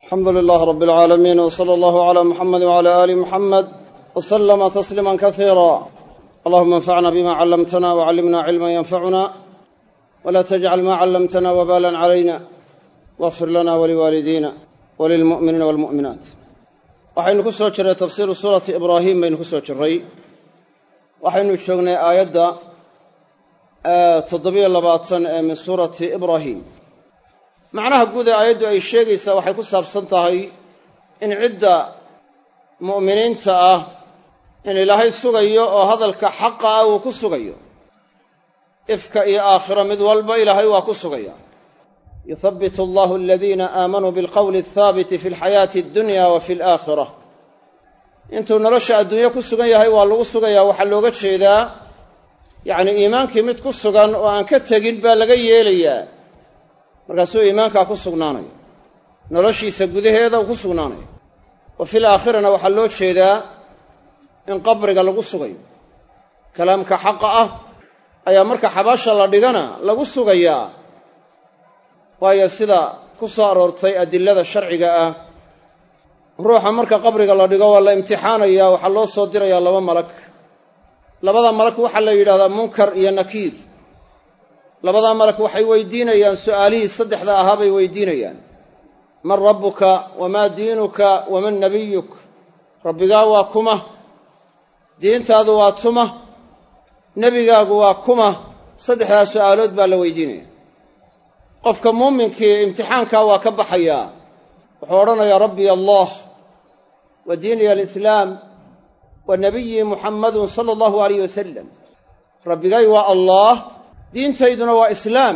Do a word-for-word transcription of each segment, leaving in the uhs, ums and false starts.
alxamdu lilaah rab اlcaalamiin wsala allahu cala muxamedi wcala aali muxamed wslama tasliima kasiira allahuma anfacna bima callamtana wcallimna cilma yanfacuna wla tajcal ma callamtana wabalan calayna wاغfir lana waliwaalidiina walilmu'miniina wاlmu'minaat waxaynu ku soo jirray tafsiiru suurati ibraahim baynu ku soo jirray waxaynu joognay aayadda toddobiyo labaatan ee min suurati ibraahim macnaha guud ee aayaddu ay sheegaysaa waxay ku saabsan tahay in cidda mu'miniinta ah in ilaahay sugayo oo hadalka xaqa ah uu ku sugayo ifka iyo aakhira mid walba ilaahay waa ku sugaya yuthabbitu allahu aladiina aamanuu bilqowli athaabiti fi alxayaati addunya wa fi alaakhira intuu nolosha adduunye ku sugan yahay waa lagu sugayaa waxaa looga jeedaa yacni iimaankii mid ku sugan oo aan ka tegin baa laga yeelayaa markaasuu iimaankaa ku sugnaanayo noloshiisa gudaheeda uu ku sugnaanayo wa fil aakhirana waxaa loo jeedaa in qabriga lagu sugayo kalaamka xaqa ah ayaa marka xabaasha la dhigana lagu sugayaa waayo sida ku soo aroortay adilada sharciga ah ruuxa marka qabriga la dhigo waa la imtixaanayaa waxaa loo soo dirayaa laba malag labada malag waxaa la yidhahdaa munkar iyo nakiir labadaa malag waxay weydiinayaan su'aalihii saddexda ahaa bay weydiinayaan man rabbuka wamaa diinuka waman nabiyuk rabbigaa waa kuma diintaadu waa tuma nebigaagu waa kuma saddexdaa su'aalood baa la weydiinaya qofka muuminkii imtixaankaa waa ka baxayaa wuxuu odhanayaa rabbiy allah wa diiniya alislaam wa nabiyi muxammadun sala allahu alayh wasalam rabbigay waa allah diintayduna waa islaam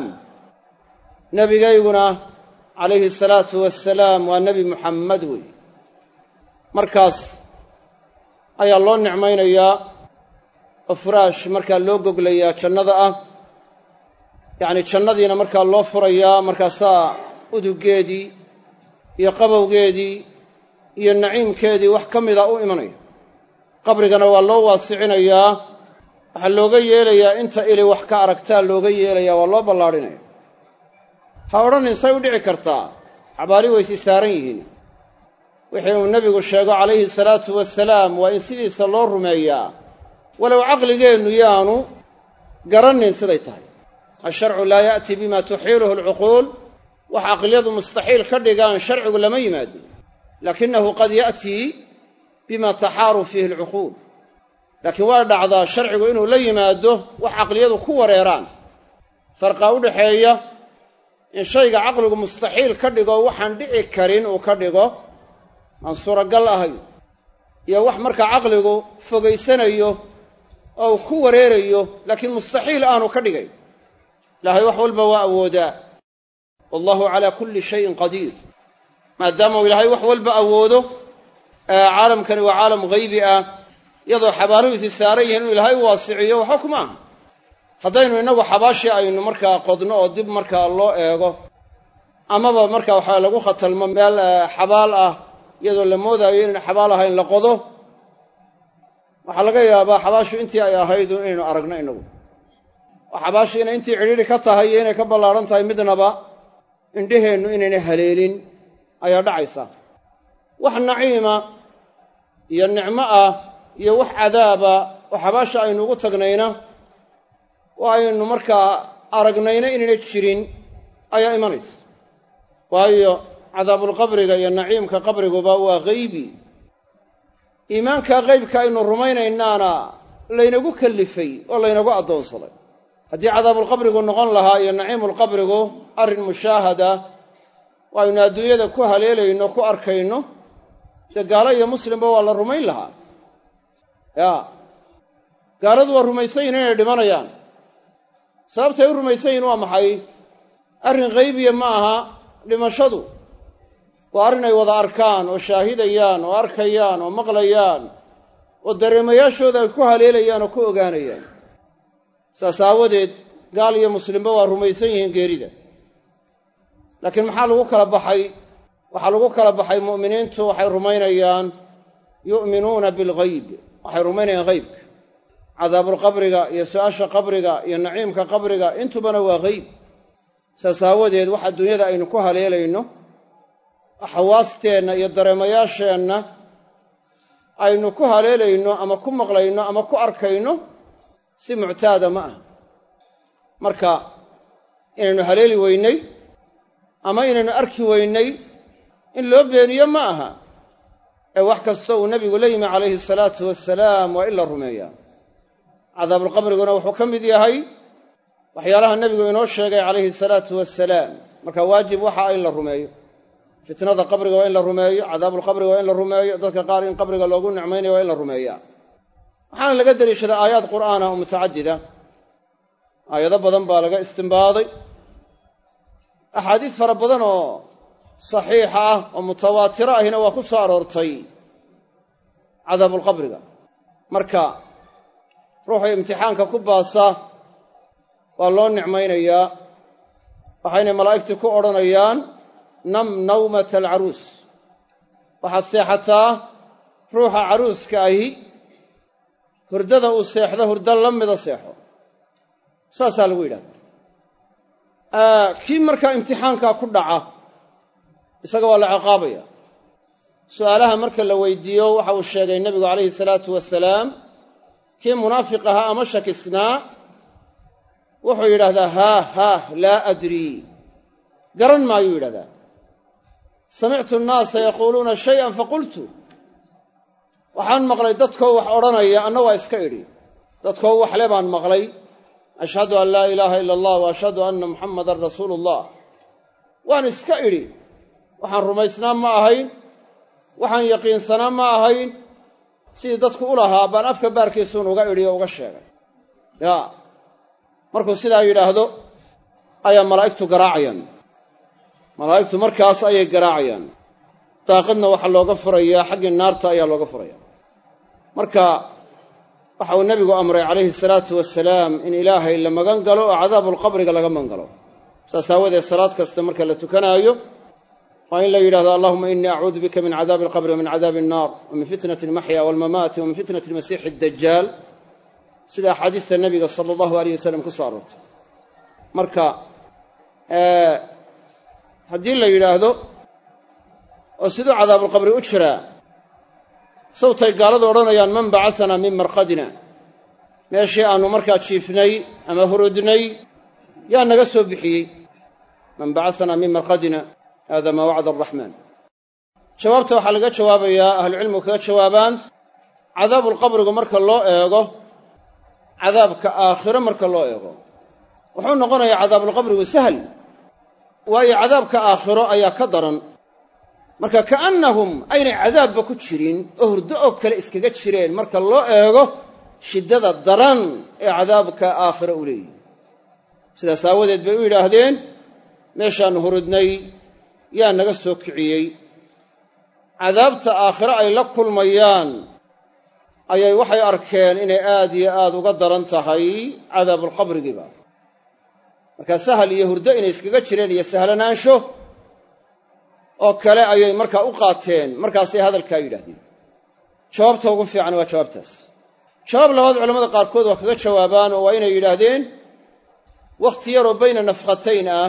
nebigayguna calayhi asalaatu wassalaam waa nebi muxammed wey markaas ayaa loo nicmaynayaa oo furaash markaa loo goglayaa jannada ah yacni jannadiina markaa loo furayaa markaasaa uduggeedii iyo qabowgeedii iyo naciimkeedii wax ka mida u imanaya qabrigana waa loo waasicinayaa waxaa looga yeelayaa inta ili wax ka aragtaa looga yeelayaa waa loo ballaadhinaya ha odhanin say u dhici kartaa xabaali waysi saaran yihiin wixii uu nebigu sheego calayhi salaatu wasalaam waa in sidiisa loo rumeeyaa walow caqligeennu yaanu garannin siday tahay asharcu laa ya'ti bima tuxiiluhu alcuquul wax caqliyadu mustaxiil ka dhigaan sharcigu lama yimaado laakinahu qad ya'tii bima taxaaru fiihi alcuquul laakiin waa dhacdaa sharcigu inuu la yimaado wax caqliyadu ku wareeraan farqa u dhaxeeya in shayga caqligu mustaxiil ka dhigo waxaan dhici karin uu ka dhigo aan suuragal ahayn iyo wax markaa caqligu fogaysanayo oo uu ku wareerayo laakiin mustaxiil aanu ka dhigayn ilaahay wax walba waa awoodaa wallahu calaa kulli shayin qadiir maadaama uu ilaahay wax walba awoodo caalamkani waa caalam haybi ah iyadoo xabaaluhiisi saaran yihiin inuu ilaahay u waasiciyo waxba kuma aha haddaynu innagu xabaashii aynu markaa qodno oo dib markaa loo eego amaba markaa waxaa lagu khatalmo meel xabaal ah iyadoo la moodaayo inaynu xabaal ahayn la qodo waxaa laga yaabaa xabaashu intii ay ahayd inaynu aragno inagu oo xabaashu inay intii cidhiidhi ka tahay iyo inay ka ballaadhan tahay midnaba indheheennu inaynay haleelin ayaa dhacaysa wax naciima iyo nicmo ah iyo wax cadaaba oo xabaasha aynu ugu tagnayna oo aynu markaa aragnayna inaynay jirin ayaa imanaysa waayo cadaabulqabriga iyo naciimka qabriguba waa haybi iimaanka qaybka aynu rumaynaynaana laynagu kallifay oo laynagu addoonsaday haddii cadaabulqabrigu noqon lahaa iyo naciimulqabrigu arrin mushaahada oo aynu adduunyada ku haleelayno ku arkayno dee gaalo iyo muslimba waa la rumayn lahaa yaa gaaladu waa rumaysan yihin inay dhimanayaan sababtay u rumaysan yihin waa maxay arrin haybiya ma aha dhimashadu waa arrin ay wada arkaan oo shaahidayaan oo arkayaan oo maqlayaan oo dareemayaashooda ay ku haleelayaan oo ku ogaanayaan saas aawadeed gaal iyo muslimba waa rumaysan yihiin geerida laakiin maxaa lagu kala baxay waxaa lagu kala baxay mu'miniintu waxay rumaynayaan yu'minuuna bilghayb waxay rumaynayaan haybka cadaabulqabriga iyo su-aasha qabriga iyo naciimka qabriga intubana waa hayb saas aawadeed wax adduunyada aynu ku haleelayno xawaasteenna iyo dareemayaasheenna aynu ku haleelayno ama ku maqlayno ama ku arkayno si muctaada ma aha marka inaynu haleeli weynay ama inaynu arki weynay in loo beeniyo ma aha ee wax kasta uu nebigu la yimi calayhi salaatu wasalaam waa in la rumeeyaa cadaabulqabriguna wuxuu ka mid yahay waxyaalaha nebigu inoo sheegay calayhi salaatu wasalaam marka waajib waxa in la rumeeyo fitnada qabriga waa in la rumeeyo cadaabulqabriga waa in la rumeeyo dadka qaar in qabriga loogu nicmaynayo waa in la rumeeyaa waxaana laga deliishadaa aayaad qur'aana oo mutacadida aayado badan baa laga istimbaaday axaadiis fara badan oo saxiixa ah oo mutawaatiro ahina waa ku soo aroortay cadaabulqabriga marka ruuxu imtixaanka ku baasa waa loo nicmaynayaa waxaynay malaa'igtii ku odhanayaan nam nawmata alcaruus waxaad seexataa ruuxa caruuska ahi hurdada uu seexdo hurdo la mida seexo saasaa lagu yidhahdaa kii markaa imtixaankaa ku dhaca isaga waa la ciqaabaya su'aalaha marka la weydiiyo waxa uu sheegay nebigu calayhi salaatu wasalaam kii munaafiq ahaa ama shakisnaa wuxuu yidhahdaa haa haah laa adrii garan maayuu yidhahdaa samictu annaasa yaquuluuna shayan faqultu waxaan maqlay dadkoo wax odhanaya anna waa iska idhi dadkoo waxle baan maqlay ashhadu an laa ilaaha ila allah wa ashhadu anna muxammadan rasuulu ullah waan iska idhi waxaan rumaysnaa ma ahayn waxaan yaqiinsanaa ma ahayn sidii dadku u lahaa baan afka baarkiisuun uga idhi oo uga sheegay yaa markuu sidaa yidhaahdo ayaa malaa'igtu garaacayaan malaa'igtu markaas ayay garaacayaan daaqadna waxaa looga furayaa xaggii naarta ayaa looga furaya marka waxa uu nebigu amray calayhi salaatu wasalaam in ilaahay la magan galo oo cadaabulqabriga laga magan galo saas aawadeed salaad kasta marka la tukanaayo waa in la yidhahdo allahuma inii acuudu bika min cadaabi alqabri wa min cadaabi annaar wa min fitnati almaxya waalmamaati wa min fitnati almasiixi addajaal sida axaadiista nebiga sala allahu alayh wasalam ku soo aroortay marka haddii la yidhaahdo oo siduu cadaabulqabri u jiraa sawtay gaaladu odhanayaan man bacasanaa min marqadina meeshii aannu markaa jiifnay ama hurudnay yaa naga soo bixiyey man bacasanaa min marqadina hada maa wacda araxmaan jawaabta waxaa laga jawaabayaa ahlucilmigu kaga jawaabaan cadaabulqabrigu marka loo eego cadaabka aakhiro marka loo eego wuxuu noqonayaa cadaabulqabrigu sahl waayo cadaabka aakhiro ayaa ka daran marka ka'annahum aynay cadaabba ku jirin oo hurdo oo kale iskaga jireen marka loo eego shiddada daran ee cadaabka aakhiro u leeyihi sidaas aawadeed bay u yidhaahdeen meeshaannu hurudnay yaa naga soo kiciyey cadaabta aakhiro ay la kulmayaan ayay waxay arkeen inay aad iyo aad uga daran tahay cadaabulqabrigiiba markaa sahal iyo hurdo inay iskaga jireen iyo sahlanaansho oo kale ayay markaa u qaateen markaasay hadalkaa yidhaahdeen jawaabta ugu fiican waa jawaabtaas jawaab labaad culamada qaarkood waa kaga jawaabaan oo waa inay yidhaahdeen wakhti yaroo bayna nafkhatayn ah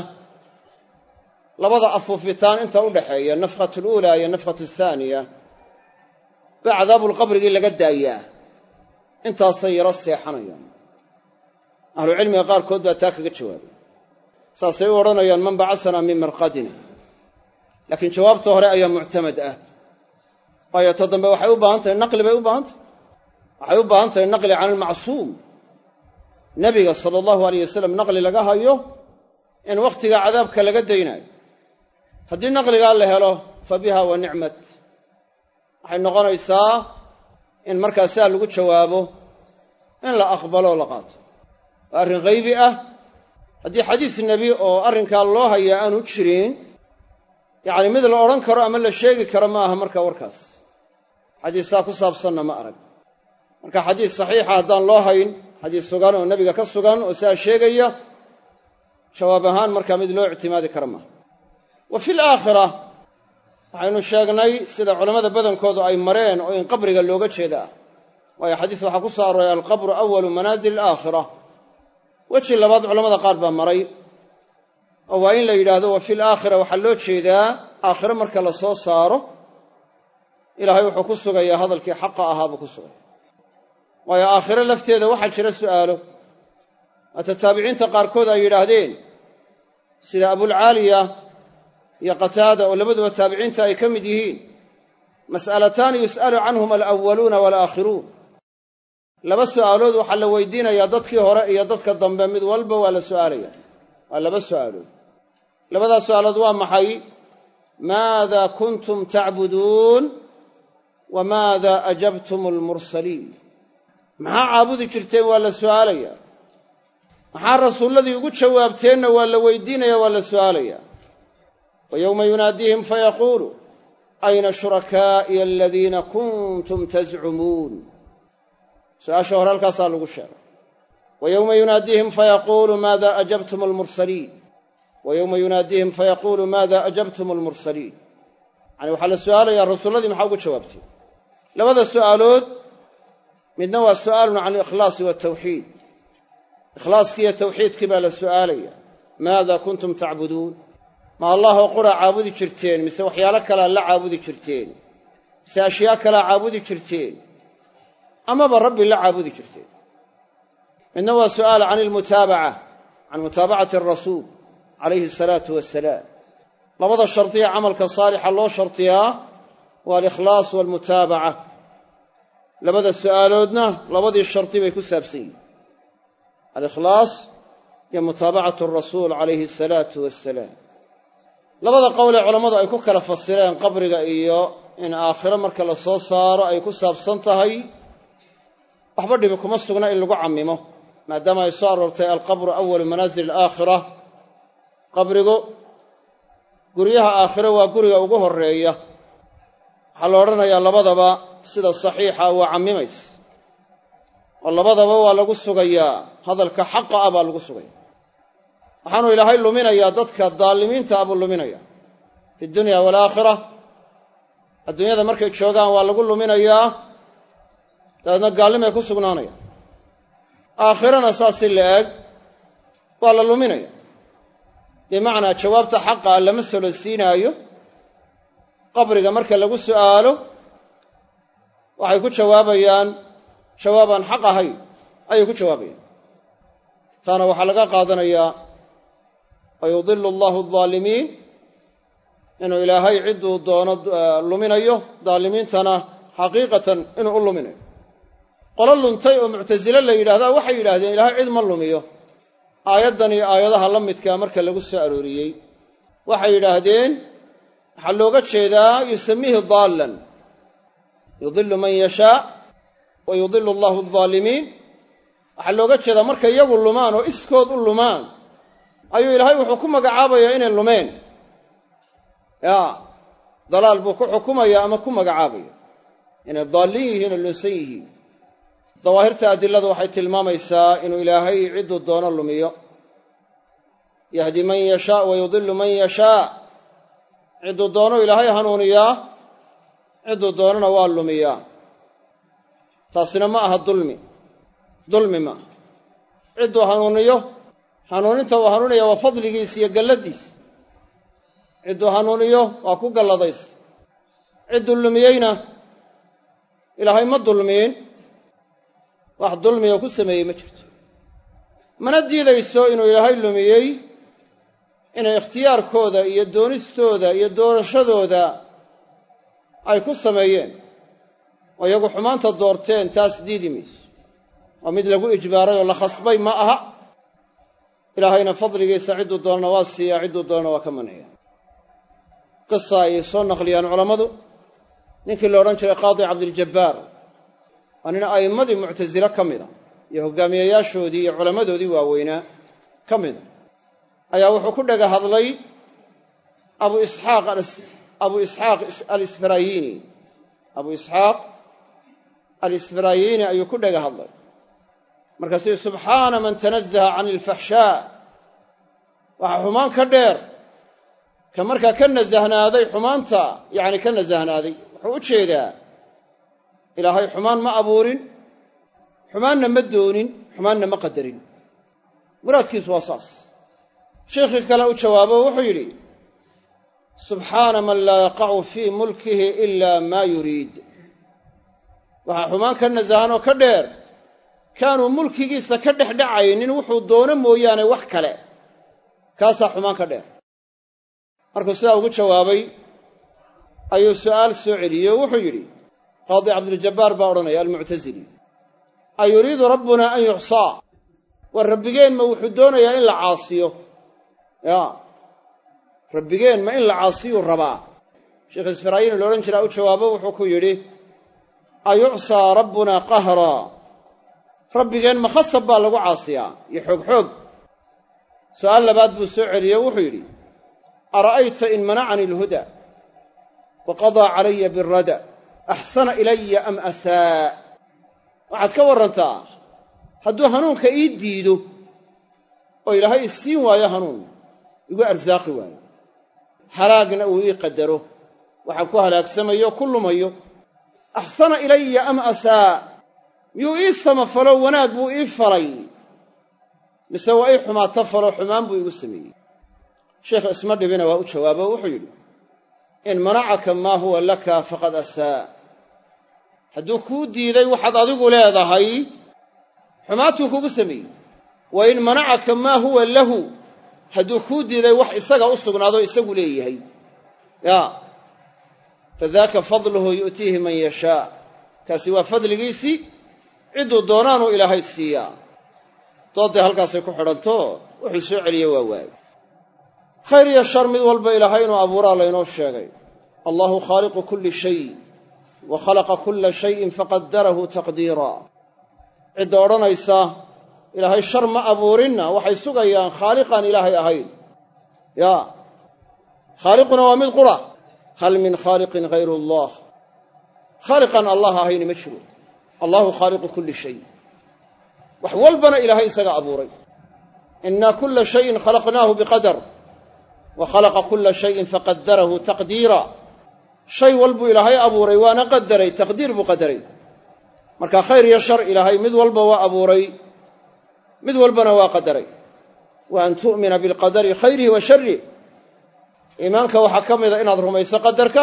labada afuufitaan inta u dhaxeeya nafkhatu luulaa iyo nafkhatu athaaniya baa cadaabulqabrigii laga daayaa intaasay yaro seexanayaan ahlucilmiga qaarkood baa taa kaga jawaabay saasay u odhanayaan man bacasanaa min marqadina laakiin jawaabta hore ayaa muctamad ah waayo ta dambe waxay u baahan tahay naqli bay u baahan tahay waxay u baahan tahay naqli can almacsuum nebiga sala allahu alayh wasalam naqli laga hayo in wakhtiga cadaabka laga daynayo haddii naqligaa la helo fa biha wa nicmat waxay noqonaysaa in markaa sidaa lagu jawaabo in la aqbalo o la qaato waa arrin haybi ah haddii xadiis nebi oo arrinkaa loo hayaa aanu jirin yacni mid la odhan karo ama la sheegi karo ma aha markaa warkaas xadiisaa ku saabsanna ma arag marka xadiis saxiixa haddaan loo hayn xadiis sugan oo nebiga ka sugan oo sidaa sheegaya jawaab ahaan markaa mid loo ictimaadi kara maaha wa fi alaakhira waxaynu sheegnay sida culammada badankoodu ay mareen oo in qabriga looga jeeda ah waayo xadiis waxaa ku soo arooray alqabru awalu manaazili alaakhira weji labaad culamada qaar baa maray oo waa in la yidhaahdo wa fi alaakhira waxaa loo jeedaa aakhire marka la soo saaro ilaahay wuxuu ku sugayaa hadalkii xaqa ahaa buu ku sugaya waayo aakhire lafteeda waxaa jira su'aalo hata taabiciinta qaarkood ay yidhaahdeen sida abulcaaliya iyo qataada oo labaduba taabiciinta ay ka mid yihiin mas'alataani yus'alu canhuma alawaluuna walaakhiruun laba su'aalood waxaa la weydiinayaa dadkii hore iyo dadka dambe mid walba waa la su'aalaya waa laba su'aalood labadaas su'aalood waa maxay maada kuntum tacbuduun wa maada ajabtum almursaliin maxaa caabudi jirteen waa la su'aalaya maxaa rasuulladii ugu jawaabteenna waa la weydiinaya waa la su'aalaya wa yowma yunaadiihim fayaquulu ayna shurakaa'iya aladiina kuntum tazcumuun su-aasha hore halkaasaa lagu sheegay wa yowma yunaadiihim fayaquulu maada ajabtum almursaliin wa yowma yunaadiihim fayaquulu maada ajabtum almursaliin yani waxaa la su'aalayaa rasuulladii maxaa ugu jawaabtay labada su'aalood midna waa su'aalun can alikhlaasi waltawxiid ikhlaaskii iyo tawxiidkii baa la su'aalaya maada kuntum tacbuduun ma allahoo qura caabudi jirteen mise waxyaalo kalea la caabudi jirteen mise ashyaa kalea caabudi jirteen amaba rabbi la caabudi jirteen midna waa su'aal can almutaabaca can mutaabacati arasuul calayhi asalaatu wassalaam labada shardiya camalka saalixa loo shardiyaa waa alikhlaas waalmutaabaca labada su'aaloodna labadii shardi bay ku saabsan yihin alikhlaas iyo mutaabacatu arasuul calayhi asalaatu wassalaam labada qowl ee culammadu ay ku kala fasireen qabriga iyo in aakhiro marka la soo saaro ay ku saabsan tahay waxba dhibi kuma sugna in lagu cammimo maadaama ay soo aroortay alqabru awalu manaazil alaakhira qabrigu guryaha aakhiro waa guriga ugu horreeya waxaa la odhanayaa labadaba sida saxiixa waa cammimays oo labadaba waa lagu sugayaa hadalka xaqa ah baa lagu sugaya waxaanu ilaahay luminayaa dadka daalimiinta ah buu luminaya fi dunya waalaakhira adduunyada markay joogaan waa lagu luminayaa dabeedna gaallimay ku sugnaanaya aakhirana saas si la-eg waa la luminaya bimacnaa jawaabta xaqa ah lama solo siinaayo qabriga marka lagu su'aalo waxay ku jawaabayaan jawaabaan xaq ahayn ayay ku jawaabayaan taana waxaa laga qaadanayaa wayudilu allahu aldaalimiin inuu ilaahay cidduu doono luminayo daalimiintana xaqiiqatan inuu u luminayo qolo luntay oo muctasile la yidhahdaa waxay yidhahdeen ilaahay cid ma lumiyo aayaddan iyo aayadaha la midkaa marka lagu soo arooriyey waxay yidhaahdeen waxaa looga jeedaa yusamiihi daallan yudilu man yashaa wa yudilu allahu aldaalimiin waxaa looga jeedaa markay iyagu lumaan oo iskood u lumaan ayuu ilaahay wuxuu ku magacaabayaa inay lumeen ya dalaal buu ku xukumaya ama ku magacaabaya inay daallin yihiin oo lunsan yihiin dawaahirta adiladu waxay tilmaamaysaa inuu ilaahay cidduu doono lumiyo yahdi man yashaa wa yudilu man yashaa cidduu doono ilaahay hanuuniyaa cidduu doonona waa lumiyaa taasina ma aha dulmi dulmi ma aha cidduu hanuuniyo hanuuninta uu hanuunaya waa fadligiis iyo galladiis cidduu hanuuniyo waa ku galladaysta cidduu lumiyeyna ilaahay ma dulmiin wax dulmiga ku sameeyey ma jirto mana diidayso inuu ilaahay lumiyey inay ikhtiyaarkooda iyo doonistooda iyo doorashadooda ay ku sameeyeen oo iyagu xumaanta doorteen taas diidi mayso waa mid lagu ijbaaray oo la khasbay ma aha ilaahayna fadligiisa cidduu doonana waa siiyaa cidduu doonana waa ka manciya qisa ay soo naqliyaan culammadu ninkii la odhan jiray qaadi cabdiljabbaar waa nin a'immadii muctasile ka mida iyo hogaamiyayaashoodii iyo culammadoodii waaweynaa ka mida ayaa wuxuu ku dhega hadlay abu isxaaq abu isxaaq alisfaraayini abu isxaaq alisfaraayini ayuu ku dhega hadlay markaasuu subxaana man tanazaha can ilfaxshaa waxaa xumaan ka dheer ka markaa ka nasahnaaday xumaanta yacni ka nasahnaaday wuxuu u jeedaa ilaahay xumaan ma abuurin xumaanna ma doonin xumaanna ma qadarin muraadkiisu waa saas sheikhii kale u jawaabo wuxuu yidhi subxaana man laa yaqacu fii mulkihi ilaa maa yuriid waxaa xumaan ka nasahan oo ka dheer kaanuu mulkigiisa ka dhex dhacaynin wuxuu doono mooyaane wax kale kaasaa xumaan ka dheer markuu sidaa ugu jawaabay ayuu su'aal soo celiyey oo wuxuu yidhi qaadi cabduljabaar baa odhanaya almuctasili a yuriidu rabbunaa an yucsaa war rabbigeen ma wuxuu doonayaa in la caasiyo ya rabbigeen ma in la caasiyuu rabaa sheekh isfaraayiini la odhan jiraa u jawaabo wuxuu ku yidhi a yucsaa rabbunaa qahraa rabbigeen ma khasab baa lagu caasiyaa iyo xoog xoog su'aal labaad buu soo celiyey wuxuu yidhi ara'ayta in manacanii alhuda wa qadaa calaya birada axsana ilaya am asaa waxaad ka warrantaa hadduu hanuunka ii diido oo ilaahay isiin waayo hanuun igu arsaaqi waayo halaagna uu ii qadaro waxaan ku halaagsamayo ku lumayo axsana ilaya am asaa miyuu ii samafalo wanaag buu ii falay mise waa ii xumaato falo xumaan buu igu sameeyey sheekh isma dhibina waa u jawaabo wuxuu yidhi in manacaka maa huwa laka faqad asaa hadduu kuu diiday waxaad adigu leedahay xumaatuu kugu sameeyey wa in manacaka maa huwa lahu hadduu kuu diiday wax isaga u sugnaado isagu leeyahay ya fadaaka fadluhu yu'tiihi man yashaa kaasi waa fadligiisii cidduu doonaanuu ilaahay siiyaa dooddee halkaasay ku xidhanto wuxuu soo celiye waa waayo khayr iyo shar mid walba ilaahay inuu abuuraa laynoo sheegay allahu khaaliqu kulli shay wa khalaqa kulla shayin faqadarahu taqdiira cidda odhanaysa ilaahay shar ma abuurinna waxay sugayaan khaaliqaan ilaahay ahayn ya khaaliquna waa mid qura hal min khaaliqin hayru allah khaaliqaan allah ahayni ma jiro allahu khaaliqu kulli shay wax walbana ilaahay isaga abuuray inna kulla shayin khalaqnaahu biqadar wa khalaqa kulla shayin faqadarahu taqdiira shay walbuu ilaahay abuuray waana qadaray taqdiir buu qadaray marka khayr iyo shar ilaahay mid walba waa abuuray mid walbana waa qadaray wa an tu'mina bilqadari khayrihi wa sharrihi iimaanka waxaa ka mida inaad rumayso qadarka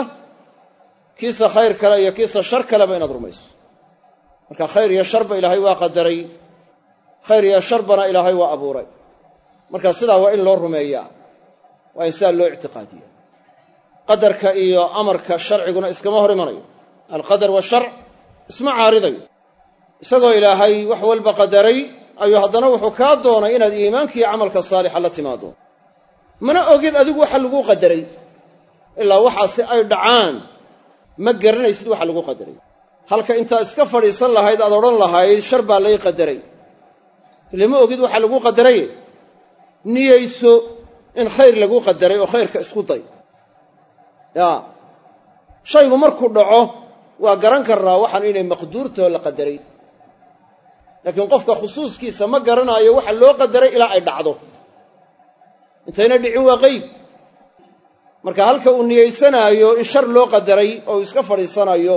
kiisa khayr kale iyo kiisa shar kaleba inaad rumayso marka khayr iyo sharba ilaahay waa qadaray khayr iyo sharbana ilaahay waa abuuray marka sidaa waa in loo rumeeyaa waa in sidaa loo ictiqaadiya qadarka iyo amarka sharciguna iskama hor imanayo alqadar washarc isma caaridayo isagoo ilaahay wax walba qadaray ayuu haddana wuxuu kaa doonay inaad iimaankiiyo camalka saalixa la timaado mana ogid adigu waxa lagu qadaray ilaa waxaasi ay dhacaan ma garanaysid waxa lagu qadaray halka intaad iska fadhiisan lahayd aad odhan lahayd shar baa lay qadaray lama ogid waxa lagu qadaray niyeyso in khayr lagu qadaray oo khayrka isku day ya shaygu markuu dhaco waa garan karnaa waxaan inay maqduurtoo la qadaray laakiin qofka khusuuskiisa ma garanaayo waxa loo qadaray ilaa ay dhacdo intayna dhicin waa qayb marka halka uu niyeysanaayo in shar loo qadaray oo uu iska fadhiisanayo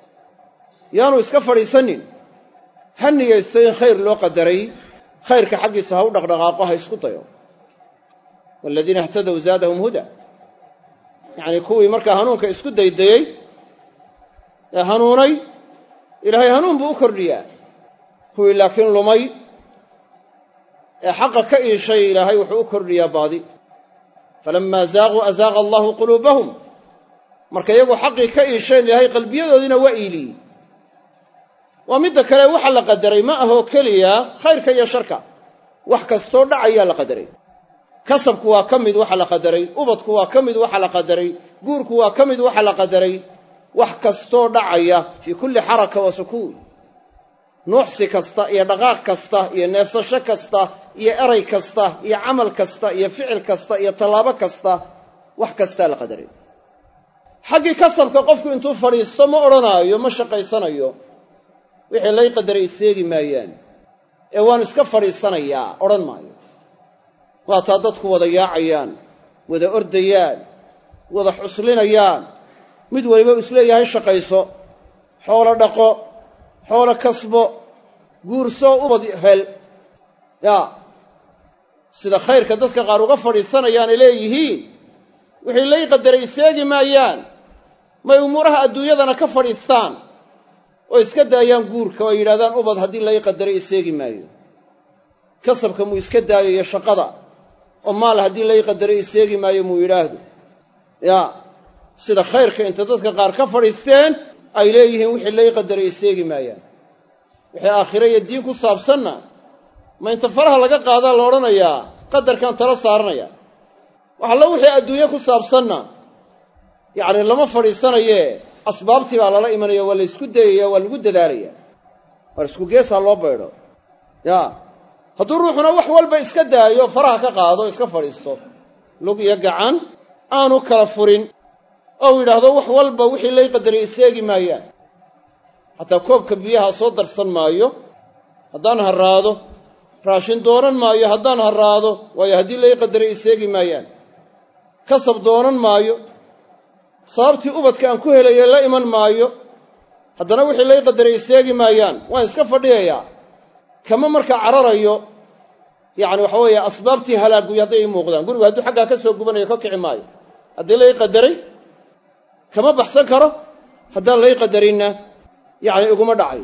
yaanu iska fadhiisanin ha niyeysto in khayr loo qadaray khayrka xaggiisa ha u dhaqdhaqaaqo ha isku dayo waaladiina ihtadow zaadahum huda yacnii kuwii markaa hanuunka isku daydayey ee hanuunay ilaahay hanuun buu u kordhiyaa kuwii laakiin lumay ee xaqa ka iishay ilaahay wuxuu u kordhiyaa baadi falammaa zaaquu azaaqa allahu quluubahum marka iyagu xaqii ka iisheen ilaahay qalbiyadoodiina waa iiliyey waa midda kale waxa la qadaray ma ahoo keliya khayrka iyo sharka wax kastoo dhacayaa la qadaray kasabku waa ka mid waxa la qadaray ubadku waa ka mid waxa la qadaray guurku waa ka mid waxa la qadaray wax kastoo dhacaya fii kulli xaraka wa sukuun nuuxsi kasta iyo dhaqaaq kasta iyo neefsasho kasta iyo eray kasta iyo camal kasta iyo ficil kasta iyo tallaabo kasta wax kastaa la qadaray xaggii kasabka qofku intuu fadhiisto ma odhanaayo ma shaqaysanayo wixii lay qadaray iseegi maayaan ee waan iska fadhiisanayaa odhan maayo waa taa dadku wada yaacayaan wada ordayaan wada xuslinayaan mid waliba isleeyahay shaqayso xoolo dhaqo xoolo kasbo guurso ubad hel ya sida khayrka dadka qaar uga fadhiisanayaanay leeyihiin wixii lay qadaray iseegi maayaan may umuuraha adduunyadana ka fadhiistaan oo iska daayaan guurka oo yidhahdaan ubad haddii lay qadaray iseegi maayo kasabka muu iska daayo iyo shaqada oo maal haddii lay qadaray iseegi maayo muu yidhaahdo yaa sida khayrka inta dadka qaar ka fadhiisteen ay leeyihiin wixii lay qadaray iseegi maayaan wixii aakhiro iyo diin ku saabsanna ma inta faraha laga qaadaa la odhanayaa qadarkaan tala saaranaya wax alla wixii adduunye ku saabsanna yacni lama fadhiisanayee asbaabtii baa lala imanaya waa la isku dayaya waa lagu dadaalaya war isku geesaa loo baydho yaa hadduu ruuxuna wax walba iska daayo faraha ka qaado iska fadhiisto lug iyo gacan aanu kala furin oo yidhaahdo wax walba wixii lay qadaray iseegi maayaan xataa koobka biyaha soo darsan maayo haddaan harraado raashin doonan maayo haddaan harraado waayo haddii lay qadaray iseegi maayaan kasab doonan maayo sababtii ubadka aan ku helaye la iman maayo haddana wixii lay qadaray iseegi maayaan waan iska fadhiyayaa kama markaa cararayo yacni waxa weeye asbaabtii halaaguy hadday ii muuqdaan gurigu hadduu xaggaa ka soo gubanayo ka kici maayo haddii lay qadaray kama baxsan karo haddaan lay qadarinna yacni iguma dhacayo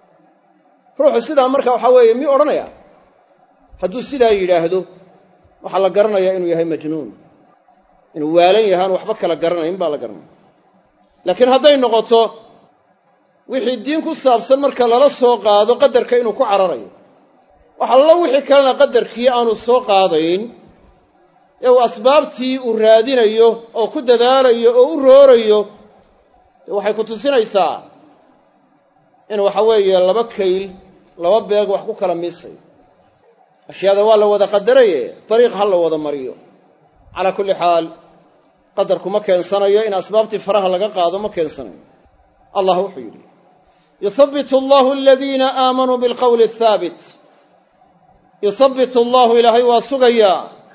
ruuxu sidaa marka waxaa weeye miyuu odhanaya hadduu sidaa yidhaahdo waxaa la garanayaa inuu yahay majnuun inuu waalan yahaan waxba kala garanayn baa la garanaya laakiin hadday noqoto wixii diin ku saabsan marka lala soo qaado qadarka inuu ku cararayo waxa allo wixii kalena qadarkii aanu soo qaadayn ee uu asbaabtii uu raadinayo oo ku dadaalayo oo u roorayo waxay ku tusinaysaa in waxa weeye laba kayl laba beeg wax ku kala miisay ashyaada waa la wada qadaraye dariiq ha la wada mariyo calaa kulli xaal qadarku ma keensanayo in asbaabtii faraha laga qaado ma keensanayo allah wuxuu yidhi yuthabbitu allahu aladiina aamanuu bilqowli athaabit yuthabbitu allahu ilaahay waa sugayaa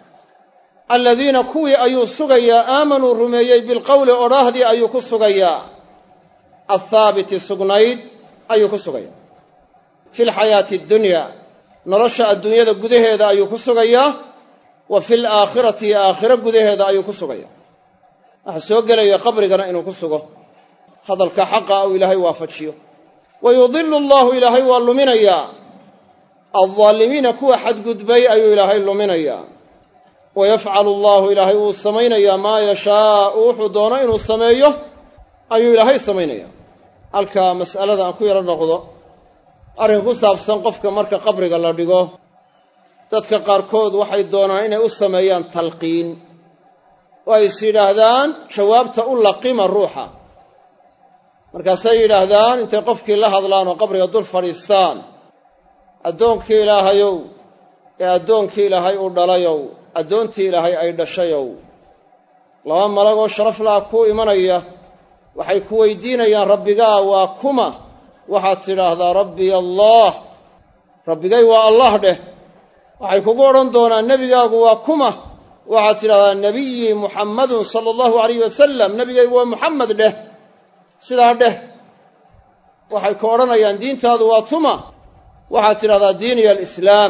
aladiina kuwii ayuu sugayaa aamanuu rumeeyey bilqowli odhaahdii ayuu ku sugayaa athaabiti sugnayd ayuu ku sugayaa fi lxayaati addunya nolosha adduunyada gudaheeda ayuu ku sugayaa wa fi laakhirati iyo aakhiro gudaheeda ayuu ku sugayaa waxaa soo gelaya qabrigana inuu ku sugo hadalka xaqa uu ilaahay waafajiyo wa yudilu allahu ilaahay waa luminayaa aldaalimiina kuwa xadgudbay ayuu ilaahay luminayaa wa yafcalu allahu ilaahay wuu samaynayaa maa yashaau wuxuu doono inuu sameeyo ayuu ilaahay samaynayaa halkaa mas'alada aan ku yaro noqdo arrin ku saabsan qofka marka qabriga la dhigo dadka qaarkood waxay doonaan inay u sameeyaan talqiin oo ay is yidhaahdaan jawaabta u laqima ruuxa markaasay yidhaahdaan intay qofkii la hadlaan oo qabriga dul fadhiistaan addoonkii ilaahayow ee addoonkii ilaahay u dhalayow addoontii ilaahay ay dhashayow laba malagoo sharaf laha kuu imanaya waxay ku weydiinayaan rabbigaa waa kuma waxaad tidhaahdaa rabbiy allah rabbigay waa allah dheh waxay kugu odhan doonaan nebigaagu waa kuma waxaad tidhahdaa nebiyii muxammadun sala allahu alayh wasalam nebigaygu waa muxamed dheh sidaa dheh waxay ku odhanayaan diintaadu waa tuma waxaad tidhahdaa diiniya alislaam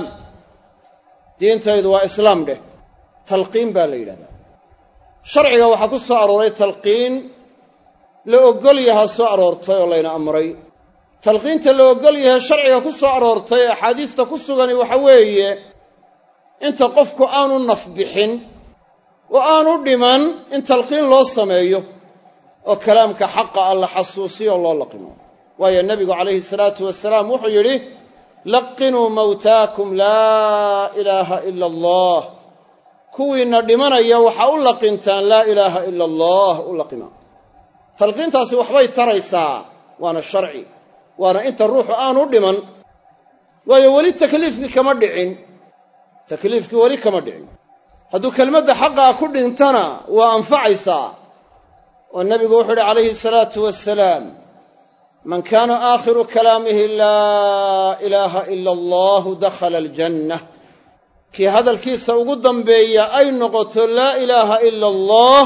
diintaydu waa islaam dheh talqiin baa la yidhahdaa sharciga waxaa ku soo arooray talqiin la ogol yahaa soo aroortay oo layna amray talqiinta la ogol yahay sharciga ku soo aroortay ee axaadiista ku sugani waxa weeye inta qofku aanu naf bixin oo aanu dhiman in talqiin loo sameeyo oo kalaamka xaqa alla xasuusiyo loo laqimo waayo nebigu calayhi salaatu wasalaam wuxuu yidhi laqinuu mawtaakum laa ilaaha ila allah kuwiina dhimanaya waxaa u laqintaan laa ilaaha ila allah u laqima talqiintaasi waxbay taraysaa waana sharci waana inta ruuxu aanu dhiman waayo weli takliifkii kama dhicin takliifkii weli kama dhicin hadduu kelmadda xaqaa ku dhintana waa anfacaysaa oo nebigu wuxuu uhi calayhi salaatu wasalaam man kaana aakhiru kalaamihi laa ilaaha ila allahu dakhala aljanna kii hadalkiisa ugu dambeeya ay noqoto laa ilaaha ila allah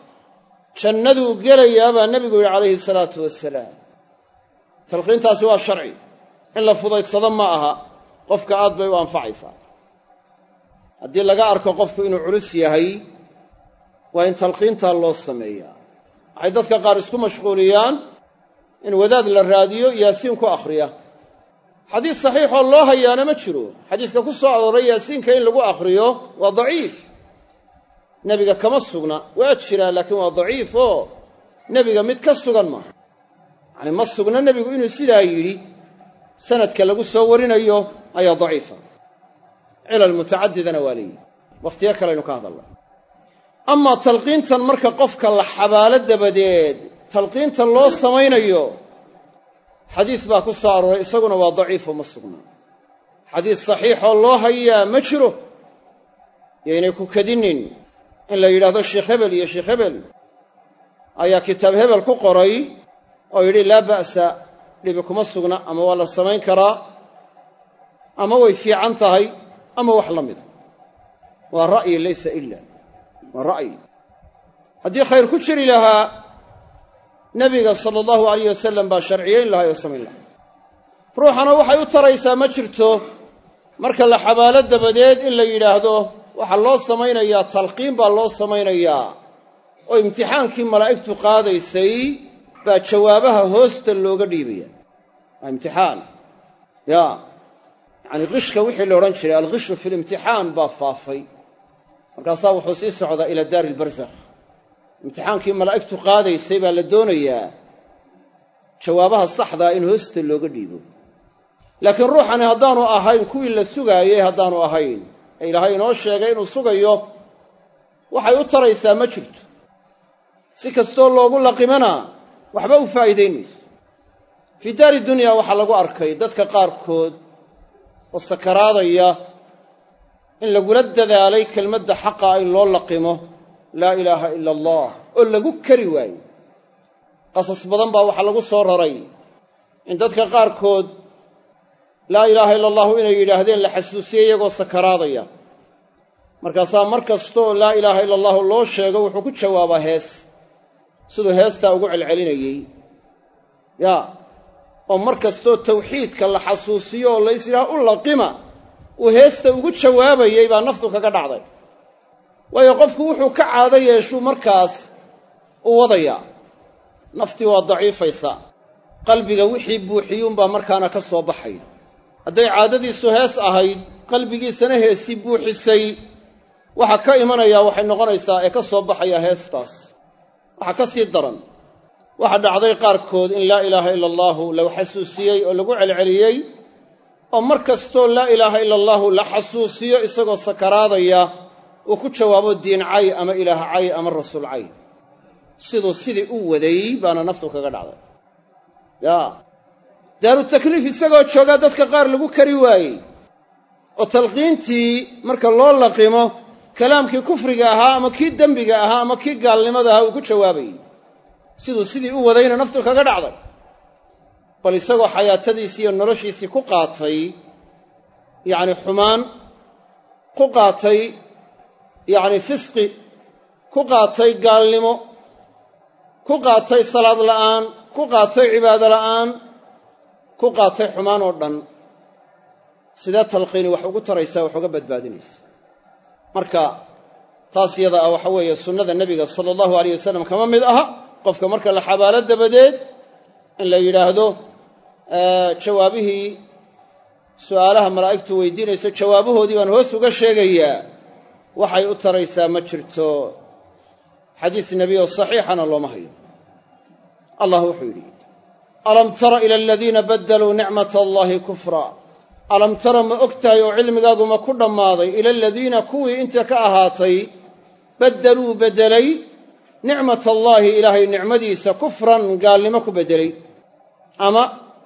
jannaduu gelayaa baa nebigu yidhi calayhi salaatu wasalaam talqiintaasi waa sharci in la fudaydsado ma aha qofka aad bay u anfacaysaa haddii laga arko qofku inuu culus yahay waa in talqiintaa loo sameeyaa. waxay dadka qaar isku mashquuliyaan in wadaad la raadiyo yaasiin ku akhriya. xadiis saxiixoo loo hayaana ma jiro. xadiiska ku soo arooray yaasiinka in lagu akhriyo waa daciif, nebiga kama sugna. waa jiraa laakiin waa daciif oo nebiga mid ka sugan maaha. yacni ma sugna nebigu inuu sidaa yidhi. sanadka lagu soo warinayo ayaa daciifa. cilal mutacadidana waa leeyihi, wakhtiyo kaleaynu ka hadalna. amaa talqiintan marka qofka la xabaalo dabadeed talqiinta loo samaynayo, xadiis baa ku soo arooray, isaguna waa daciifo ma sugna. xadiis saxiixoo loo hayaa ma jiro. yaynay ku kadinin in la yidhaahdo sheekh hebel iyo sheekh hebel ayaa kitaab hebel ku qoray oo yidhi laa ba'sa, dhibi kuma sugna, ama waa la samayn karaa, ama way fiican tahay, ama wax la mida. waa ra'yi laysa ila waa ra'yi. haddii khayr ku jiri lahaa nebiga sala allahu alayh wasalam baa sharciyeyn lahaa oo samayn lahaa. ruuxana waxay u taraysaa ma jirto marka la xabaalo dabadeed in la yidhaahdo waxaa loo samaynayaa talqiin baa loo samaynayaa, oo imtixaankii malaa'igtu qaadaysay baa jawaabaha hoosta looga dhiibaya. waa imtixaan ya yacni qishka wixii la odhan jiray alqishu fi limtixaan baa faafay. markaasaa wuxuu sii socdaa ila daari lbarzakh. imtixaankii malaa'igtu qaadaysay baa la doonayaa jawaabaha saxdaa in hoosta looga dhiibo. laakiin ruuxani haddaanu ahayn kuwii la sugaayey, haddaanu ahayn ee ilaahay inoo sheegay inuu sugayo, waxay u taraysaa ma jirto. si kastoo loogu laqimana waxba u faa'iidayn mayso. fii daari dunya waxaa lagu arkay dadka qaarkood oo sakaraadaya in lagula dadaalay kelmadda xaqa in loo laqimo laa ilaaha ila allah oo lagu kari waayo. qasas badan baa waxaa lagu soo raray in dadka qaarkood laa ilaaha ila allahu inay yidhaahdeen la xasuusiyey iyagoo sakaraadaya. markaasaa mar kastoo laa ilaaha ila allahu loo sheego wuxuu ku jawaabaa hees, siduu heestaa ugu celcelinayey ya oo mar kastoo tawxiidka la xasuusiyo oo la is yidhaha u laqima uu heesta ugu jawaabayey baa naftu kaga dhacday. waayo qofku wuxuu ka caado yeeshuu markaas u wadayaa. naftii waa daciifaysa, qalbiga wixii buuxiyuunbaa markaana ka soo baxaya. hadday caadadiisu hees ahayd, qalbigiisana heesii buuxisay, waxa ka imanaya waxay noqonaysaa ee ka soo baxaya heestaas. waxaa ka sii daran, waxa dhacday qaarkood in laa ilaaha ila allahu lagu xasuusiyey oo lagu celceliyey, oo mar kastoo laa ilaaha ila allahu la xasuusiyo isagoo sakaraadaya uu ku jawaabo diin cay ama ilaah cay ama rasuul cay. siduu sidii u waday baana naftu kaga dhacday. ya daaru takliif isagoo joogaa dadka qaar lagu kari waayey oo talqiintii marka loo laqimo kalaamkii kufriga ahaa ama kii dembiga ahaa ama kii gaalnimada ahaa uu ku jawaabayey. siduu sidii u wadayna naftu kaga dhacday. bal isagoo xayaatadiisii iyo noloshiisii ku qaatay yacni xumaan, ku qaatay yacni fisqi, ku qaatay gaalnimo, ku qaatay salaad la'aan, ku qaatay cibaado la'aan, ku qaatay xumaan oo dhan, sidee talqiini wax ugu taraysaa, wax uga badbaadinaysa? marka taas iyada ah waxa weeye sunnada nebiga sala allahu alayh wasalam kama mid aha. qofka marka la xabaalo dabadeed in la yidhaahdo jawaabihii su'aalaha malaa'igtu weydiinayso jawaabahoodii baan hoos uga sheegayaa, waxay u taraysaa ma jirto. xadiis nebi oo saxiixana looma hayo. allah wuxuu yidhi alam tara ila aladiina baddaluu nicmata allahi kufra. alam tara ma og tahay oo cilmigaagu ma ku dhammaaday ila aladiina kuwii inta ka ahaatay baddaluu beddelay nicmata allaahi ilaahay nicmadiisa kufran gaalnimo ku beddelay. ama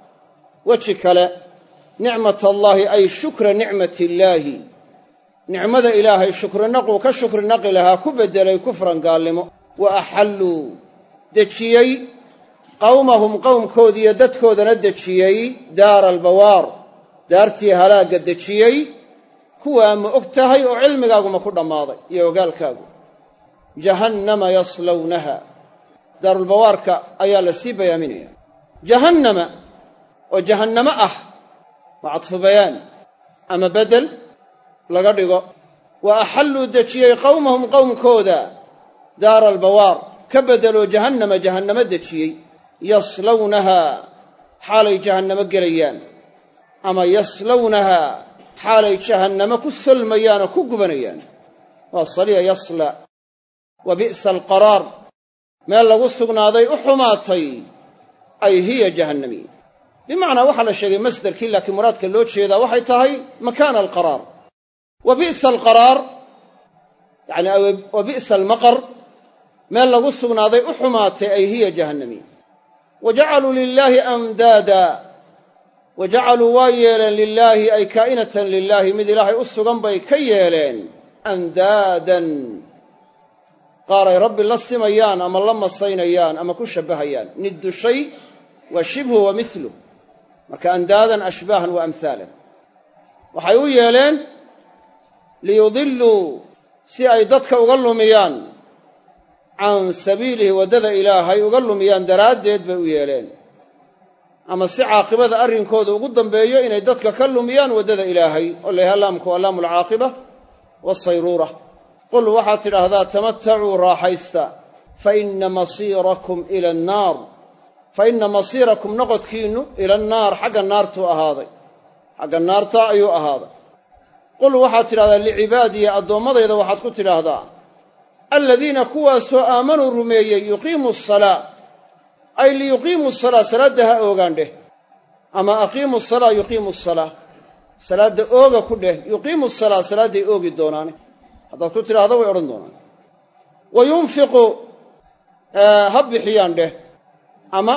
weji kale, nicmata allaahi ay shukra nicmati illaahi, nicmada ilaahay shukrinaquu ka shukrinaqi lahaa ku beddelay kufran gaalnimo. wa axalluu dejiyey qawmahum qowmkoodiiyo dadkoodana dejiyey daara albawaar, daartii halaagga dejiyey. kuwaa ma og tahay oo cilmigaaguma ku dhammaaday iyo ogaalkaagu. jahannama yaslawnaha, daarulbawaarka ayaa la sii bayaaminaya. jahannama oo jahannamo ah waa cadfu bayaan ama bedel laga dhigo. wa axalluu dejiyey qowmahum qowmkooda daara albawaar ka bedelo jahannama jahannamo dejiyey yaslawnahaa xaalay jahannamo gelayaan ama yaslawnahaa xaalay jahannamo ku solmayaan oo ku gubanayaan waa saliya yasla wa bi'sa alqaraar meel lagu sugnaaday u xumaatay ay hiya jahannami bimacnaa waxaa la sheegay masderkii laakiin muraadka loo jeedaa waxay tahay makaana alqaraar wa bi'sa alqaraar yani wa bi'sa almaqar meel lagu sugnaaday u xumaatay ay hiya jahannami wa jacaluu lilaahi andaada wa jacaluu waa yeeleen lilaahi ay kaa'inatan lilaahi mid ilaahay u sugan bay ka yeeleen andaadan qaar ay rabbi la simayaan ama la masaynayaan ama ku shabbahayaan niddu shay wa shibhu wa miluh marka andaadan ashbaahan wa amhaalan waxay u yeeleen liyudiluu si ay dadka uga lumiyaan can sabiilihi waddada ilaahay uga lumiyaan daraaddeed bay u yeeleen ama si caaqibada arrinkooda ugu dambeeyo inay dadka ka lumiyaan waddada ilaahay oo la yahay laamku waa laamu alcaaqiba waasayruura qul waxaad tidhaahdaa tamatacuu raaxaysta fa ina masiirakum ila annaar fa ina masiirakum noqodkiinnu ila annaar xagga naartuu ahaaday xagga naarta ayuu ahaaday qul waxaad tidhahdaa licibaadiya addoommadayda waxaad ku tidhaahdaa aladiina kuwaasoo aamanuu rumeeyey yuqiimu asalaa ay liyuqiimu asalaa salaadda ha oogaan dheh ama aqiimu asalaa yuqiimu asalaa salaadda ooga ku dheh yuqiimu asalaa salaadday oogi doonaane haddaad ku tidhaahdo way odhan doonaan wa yunfiqu ha bixiyaan dheh ama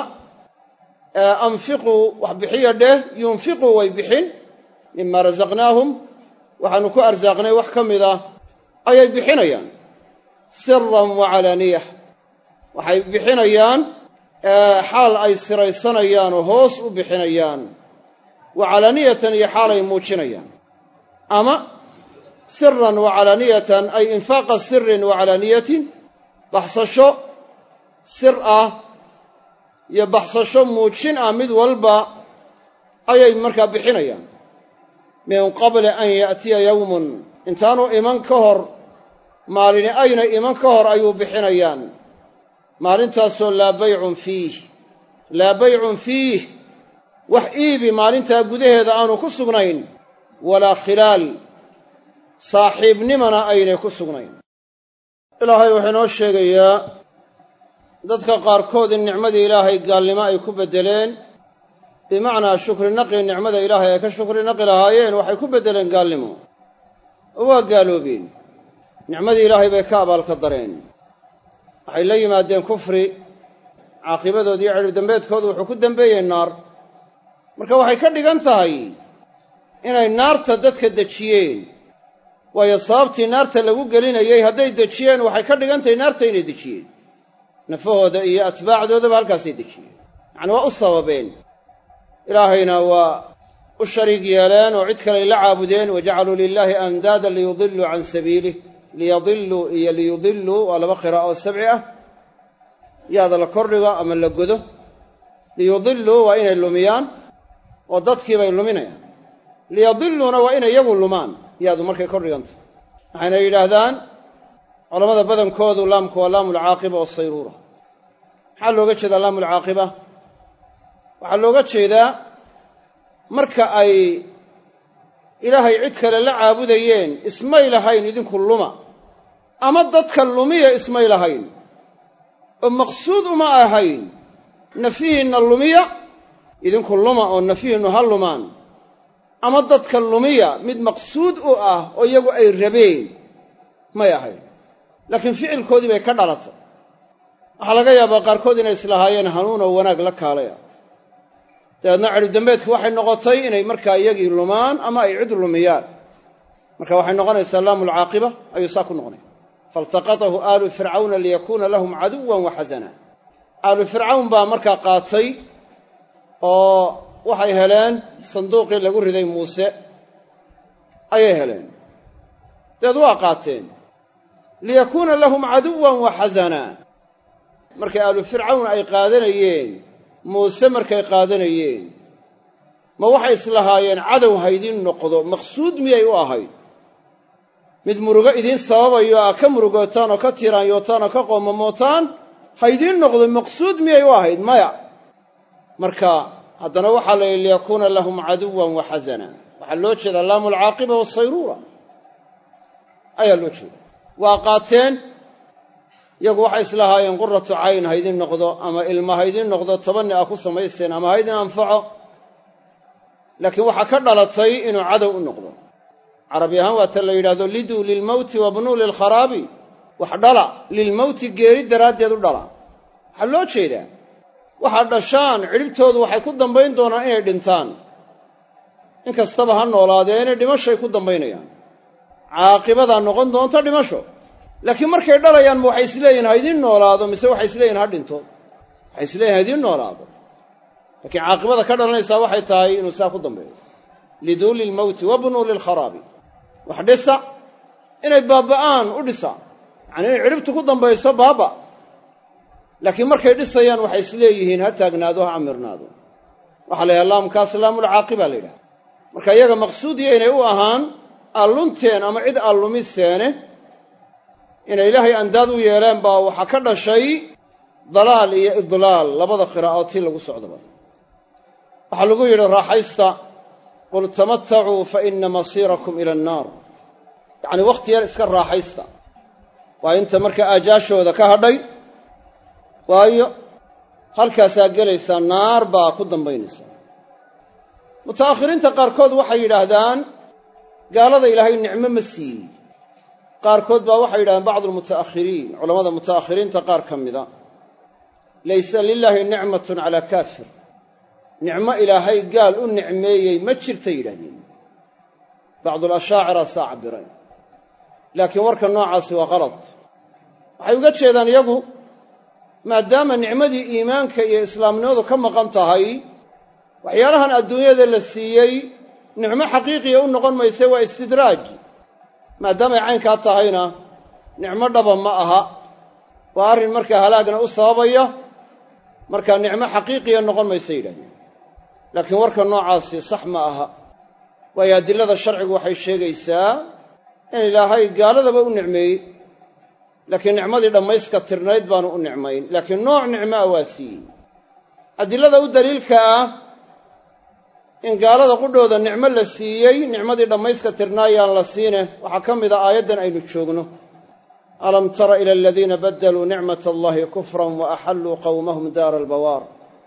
anfiquu wax bixiya dheh yunfiquu way bixin mima rasaqnaahum waxaanu ku arsaaqnay wax ka mid ah ayay bixinayaan siran wa calaaniyah waxay bixinayaan xaal ay siraysanayaan oo hoos u bixinayaan wa calaaniyatan iyo xaal ay muujinayaan ama siran wa calaaniyatan ay infaaqa sirin wa calaaniyatin baxsasho sir ah iyo baxsasho muujin ah mid walba ayay markaa bixinayaan min qabli an ya'tiya yawmun intaanu iman ka hor maalini ayna iman ka hor ayuu bixinayaan maalintaasoo laa baycun fiih laa baycun fiih wax iibi maalintaa gudaheeda aanu ku sugnayn walaa khilaal saaxiibnimana aynay ku sugnayn ilaahay wuxuu inoo sheegayaa dadka qaarkood in nicmadii ilaahay gaalnimo ay ku beddeleen bimacnaa shukri naqi nicmada ilaahay ay ka shukri naqi lahaayeen waxay ku beddeleen gaalnimo oo waa gaaloobeen nicmadii ilaahay bay ka abaalka dareen waxay la yimaadeen kufri caaqibadoodii cidhib dambeedkoodu wuxuu ku dembeeyey naar marka waxay ka dhigan tahay inay naarta dadka dejiyeen waayo sababtii naarta lagu gelinayay hadday dejiyeen waxay ka dhigan tahay naarta inay dejiyeen nafahooda iyo atbaacdoodaba halkaasay dejiyeen yacni waa u sababeen ilaahayna waa u shariig yeeleen oo cid kaley la caabudeen wajacaluu lilaahi andaadan liyudiluu can sabiilih liyadiluu iyo liyudiluu waa laba qiraa'o sabci ah yaada la kordhigo ama la godo liyudiluu waa inay lumiyaan oo dadkiibay luminayaan liyadiluuna waa inay iyagu lumaan yaadu markay kordhigantah waxayna yidhaahdaan culamada badankoodu laamku waa laamu alcaaqiba waasayruura maxaa looga jeedaa laamu alcaaqiba waxaa looga jeedaa marka ay ilaahay cid kale la caabudayeen ismay lahayn idinku luma ama dadka lumiya ismay lahayn oo maqsuud uma ahayn nafyihiinna lumiya idinku luma oo nafyihiinnu ha lumaan ama dadka lumiya mid maqsuud u ah oo iyagu ay rabeen may ahayn laakiin ficilkoodii bay ka dhalatay waxaa laga yaabaa qaarkood inay islahaayeen hanuun oo wanaag la kaalaya dabeedna cidhib dambeedku waxay noqotay inay markaa iyagii lumaan ama ay cid lumiyaan marka waxay noqonaysaa laamu alcaaqiba ayuu saa ku noqonaya faltaqatahu aalu fircawna liyakuuna lahum caduwan wa xasana aalu fircawn baa markaa qaatay oo waxay heleen sanduuqii lagu riday muuse ayay heleen dabeed waa qaateen liyakuuna lahum caduwan wa xasana markay aalu fircawn ay qaadanayeen muuse markay qaadanayeen ma waxay islahaayeen cadow haydin noqdo maqsuud miyay u ahayd mid murugo idiin sababayo aa ka murugootaan oo ka tiiraanyootaan oo ka qoomamootaan ha idiin noqdo maqsuud miyay u ahayd maya marka haddana waxaa la yidhi liyakuuna lahum caduwan wa xasana waxaa loo jeedaa laamu alcaaqiba wasayruura ayaa loo jeeda waa qaateen iyagu waxay islahaayeen quratu cayn ha idin noqdo ama ilma ha idin noqdo tabanni aa ku samayseen ama ha idin anfaco laakiin waxaa ka dhalatay inuu cadow u noqdo carabi ahaan waa ta la yidhahdo liduu lilmowti wabnuu lilkharaabi wax dhala lilmowti geeri daraaddeed u dhala waxaa loo jeedaa waxaa dhashaan cidhibtoodu waxay ku dambayn doonaan inay dhintaan in kastaba ha noolaadeene dhimashay ku dambaynayaan caaqibadaa noqon doonta dhimasho laakiin markay dhalayaan ma waxay isleeyihin ha idiin noolaado mise waxay isleeyihin ha dhinto waxay isleeyihin ha idiin noolaado laakiin caaqibada ka dhalanaysaa waxay tahay inuu saa ku dambeeyo liduu lilmowti wabnuu lilkharaabi wax dhisa inay baaba'aan u dhisa yacani inay cidhibtu ku dambayso baaba laakiin markay dhisayaan waxay isleeyihiin ha taagnaado ha camirnaado waxaa la yidhaha laamkaas laamulcaaqiba la yidhaha marka iyaga maqsuudiya inay u ahaan allunteen ama cid allumiseene inay ilaahay andaad u yeeleen baa waxaa ka dhashay dalaal iyo idlaal labada qiraa'o tii lagu socdaba waxaa lagu yidhi raaxaysta qul tamatacuu fa ina masiirakum ila annaar yacni wakhti yar iska raaxaysta waa inta marka aajaashooda ka hadhay waayo halkaasaa gelaysaa naar baa ku dambaynaysaa muta'akhiriinta qaarkood waxay yidhaahdaan gaalada ilaahay nicmo ma siiyey qaarkood baa waxay yidhahdeen bacdu almuta'akhiriin culamada muta'akhiriinta qaar ka mida laysa lilaahi nicmatun calaa kaafir nicmo ilaahay gaal u nicmeeyey ma jirtay yidhahdeen bacdu alashaacira saa cabirayn laakiin warka noocaasi waa qalad waxay uga jeedaan iyagu maadaama nicmadii iimaanka iyo islaamnimadu ka maqan tahay waxyaalahan adduunyada la siiyey nicmo xaqiiqiya u noqon mayse waa istidraaj maadaamay caynkaa tahayna nicmo dhaba ma aha waa arrin markaa halaagna u sababaya markaa nicmo xaqiiqiya noqon mayse yidhahdeen laakiin warka noocaasi sax ma aha waayo adilada sharcigu waxay sheegaysaa in ilaahay gaaladaba u nicmeeyey laakiin nicmadii dhammayska tirnayd baanu u nicmayn laakiin nooc nicmo ah waa siiyey adilada u daliilka ah in gaalada qudhooda nicmo la siiyey nicmadii dhammayska tirnaayaan la siine waxaa ka mid a aayaddan aynu joogno alam tara ila aladiina badaluu nicmat allahi kufran wa axalluu qowmahum daara albawaar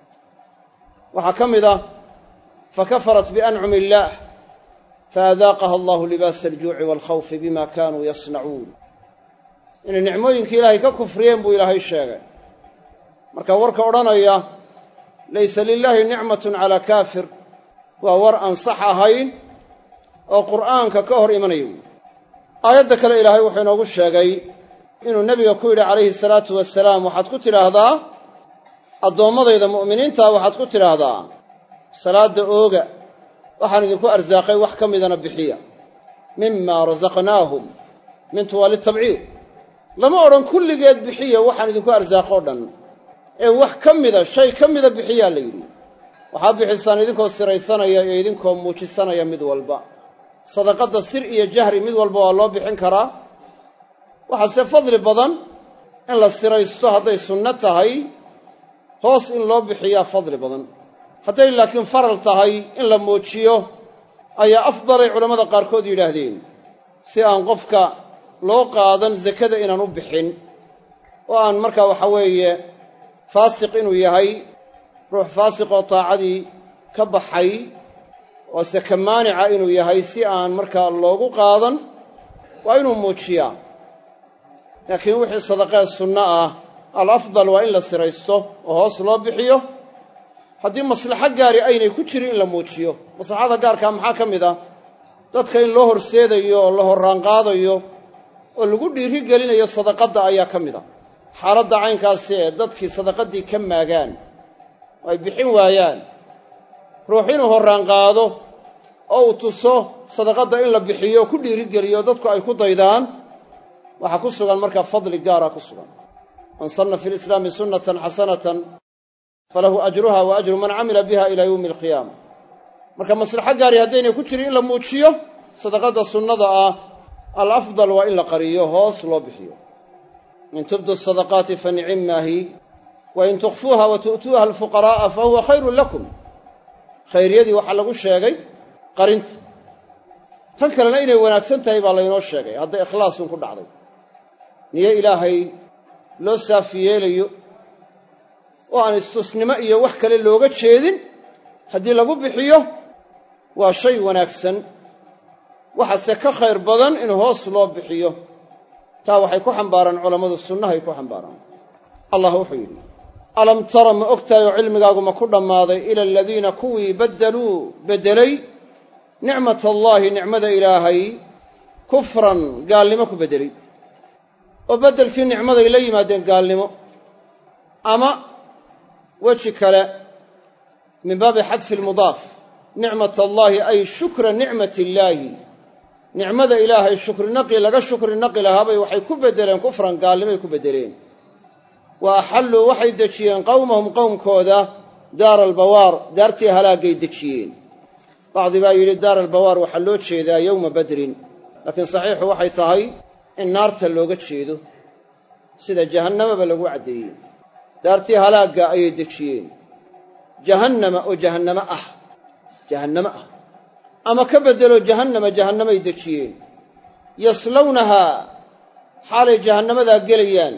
waxaa ka mid ah fakafarat biancumi illaah faadaaqaha allahu libaasa aljuuci waalkhawfi bima kaanuu yasnacuun inay nicmooyinkii ilaahay ka kufriyeen buu ilaahay sheegay marka warka odhanaya laysa lilaahi nicmatun calaa kaafir waa war aan sax ahayn oo qur'aanka ka hor imanaya wey aayadda kale ilaahay wuxuu inoogu sheegay inuu nebiga ku yidhi calayhi salaatu wasalaam waxaad ku tidhaahdaa addoommadayda mu'miniintaa waxaad ku tidhaahdaa salaadda ooga waxaan idinku arsaaqay wax ka midana bixiya mima rasaqnaahum mintu waa litabciid lama odhan kulligeed bixiya waxaan idinku arsaaqoo dhan ee wax ka mida shay ka mida bixiyaa la yidhi waxaad bixisaan idinkoo siraysanaya iyo idinkoo muujisanaya mid walba sadaqadda sir iyo jahri mid walba waa loo bixin karaa waxaase fadli badan in la siraysto hadday sunno tahay hoos in loo bixiyaa fadli badan hadday laakiin faral tahay in la muujiyo ayaa afdalay culammada qaarkood yidhaahdeen si aan qofka loo qaadan sakada inaan u bixin oo aan markaa waxa weeye faasiq inuu yahay ruux faasiq oo taacadii ka baxay oo saka maanica inuu yahay si aan markaa loogu qaadan waa inuu muujiyaa laakiin wixii sadaqeed sunno ah alafdal waa in la siraysto oo hoos loo bixiyo haddii maslaxo gaari aynay ku jirin in la muujiyo maslaxada gaarkaa maxaa ka mid ah dadka in loo horseedayo oo la horraanqaadayo oo lagu dhiiri gelinayo sadaqadda ayaa ka mid a xaaladda caynkaasi ee dadkii sadaqaddii ka maagaan oo ay bixin waayaan ruux inuu horraanqaado oo uu tuso sadaqadda in la bixiyo ku dhiiri geliyo dadku ay ku daydaan waxaa ku sugan markaa fadli gaara ku sugan man sanna fi lislaami sunnatan xasanatan falahu ajruha wa ajru man camila biha ilaa yowmi alqiyaama marka maslaxo gaari haddaynay ku jirin in la muujiyo sadaqadda sunnada ah alafdal waa in la qariyo hoos loo bixiyo in tubdu sadaqaati fa nicimmaa hi wa in tukhfuuha wa tu'tuuha alfuqaraa'a fa huwa khayrun lakum khayriyadii waxaa lagu sheegay qarinta tan kalena inay wanaagsan tahay baa laynoo sheegay hadday ikhlaasun ku dhacday niyo ilaahay loo saafi yeelayo oo aan istusnimo iyo wax kale looga jeedin haddii lagu bixiyo waa shay wanaagsan waxaase ka khayr badan in hoos loo bixiyo taa waxay ku xambaaraan culammadu sunnahay ku xambaaraan allah wuxuu yidhi alam tara ma ogtahay oo cilmigaagu ma ku dhammaaday ila aladiina kuwii baddaluu beddelay nicmat allaahi nicmada ilaahay kufran gaalnimo ku beddelay oo beddelkii nicmaday la yimaadeen gaalnimo ama weji kale min baabi xadfi lmudaaf nicmat allaahi ay shukra nicmati illaahi nicmada ilaahay shukri naqi laga shukri naqi lahaabay waxay ku beddeleen kufran gaalnimay ku beddeleen wa axalluu waxay dejiyeen qowmahum qowmkooda daara albawaar daartii halaagay dejiyeen bacdi baa yidhi daara albawaar waxaa loo jeedaa yowma badrin laakiin saxiixu waxay tahay in naarta looga jeedo sida jahannamaba lagu caddeeyey daartii halaagga ayay dejiyeen jahannama oo jahannamo ah jahannamo ah ama ka beddelo jahannama jahannamay dejiyeen yaslawnahaa xaalay jahannamadaa gelayaan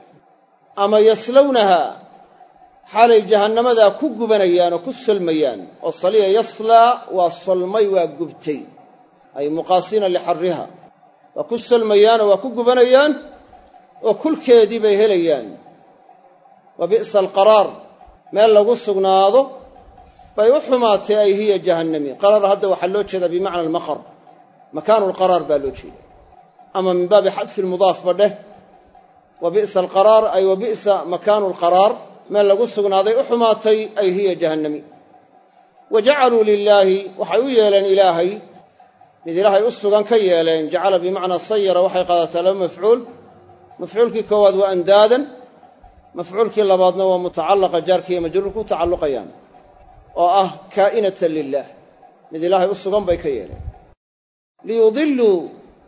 ama yaslawnahaa xaalay jahannamadaa ku gubanayaan oo ku solmayaan oo saliya yaslaa waa solmay waa gubtay ay muqaasina lixarriha waa ku solmayaanoo waa ku gubanayaan oo kulkeedii bay helayaan wa bi'sa alqaraar meel lagu sugnaado bay u xumaatay ay hiya jahannami qaraar hadda waxaa loo jeedaa bimacna almaqar makaanu lqaraar baa loo jeeda ama min baabi xadfi lmudaaf ba dheh wa bi'sa alqaraar ay wa bi'sa makaanu lqaraar meel lagu sugnaaday u xumaatay ay hiya jahannami wa jacaluu lilaahi waxay u yeeleen ilaahay mid ilaahay u sugan ka yeeleen jacala bimacnaa sayara waxay qaadataa laba mafcuul mafcuulkii koowaad waa andaadan mafcuulkii labaadna waa mutacallaqa jaarkiiyo majruur ku tacalluqayaan oo ah kaa'inatan lilah mid ilaahay u sugan bay ka yeeleen liyudilluu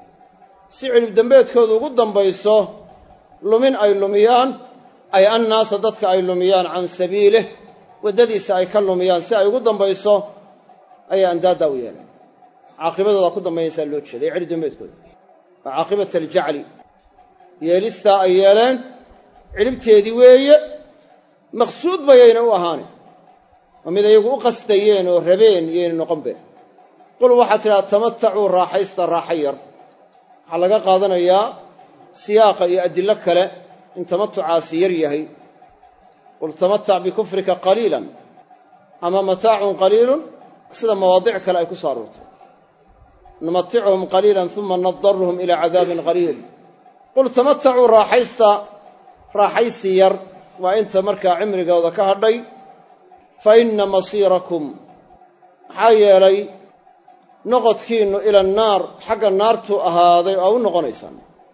si cilib dembeedkoodu ugu dambayso lumin ay lumiyaan ay annaasa dadka ay lumiyaan can sabiilih waddadiisa ay ka lumiyaan si ay ugu dambayso ayay andaaddaa u yeeleen caaqibadooda ku dambaynaysaa loo jeeda ee cilib dembeedkooda waa caaqibata aljacli yeelistaa ay yeeleen cilibteedii weeye maqsuud bayayna u ahaanay oo mid ayagu u qasdayeen oo rabeen yayna noqonbe qul waxaad tidhaha tamatacuu raaxaysta raaxa yar waxaa laga qaadanayaa siyaaqa iyo adillo kale in tamatucaasi yar yahay qul tamatac bikufrika qaliilan ama mataacun qaliilun sida mawaadic kale ay ku soo aroortay numaticuhum qaliilan uma nadaruhum ilaa cadaabin qaliil qul tamatacuu raaxaysta raaxaysi yar waa inta markaa cimrigooda ka hadhay fa inna masiirakum maxaa yeelay noqodkiinnu ila annaar xagga naartu ahaaday oo u noqonaysaan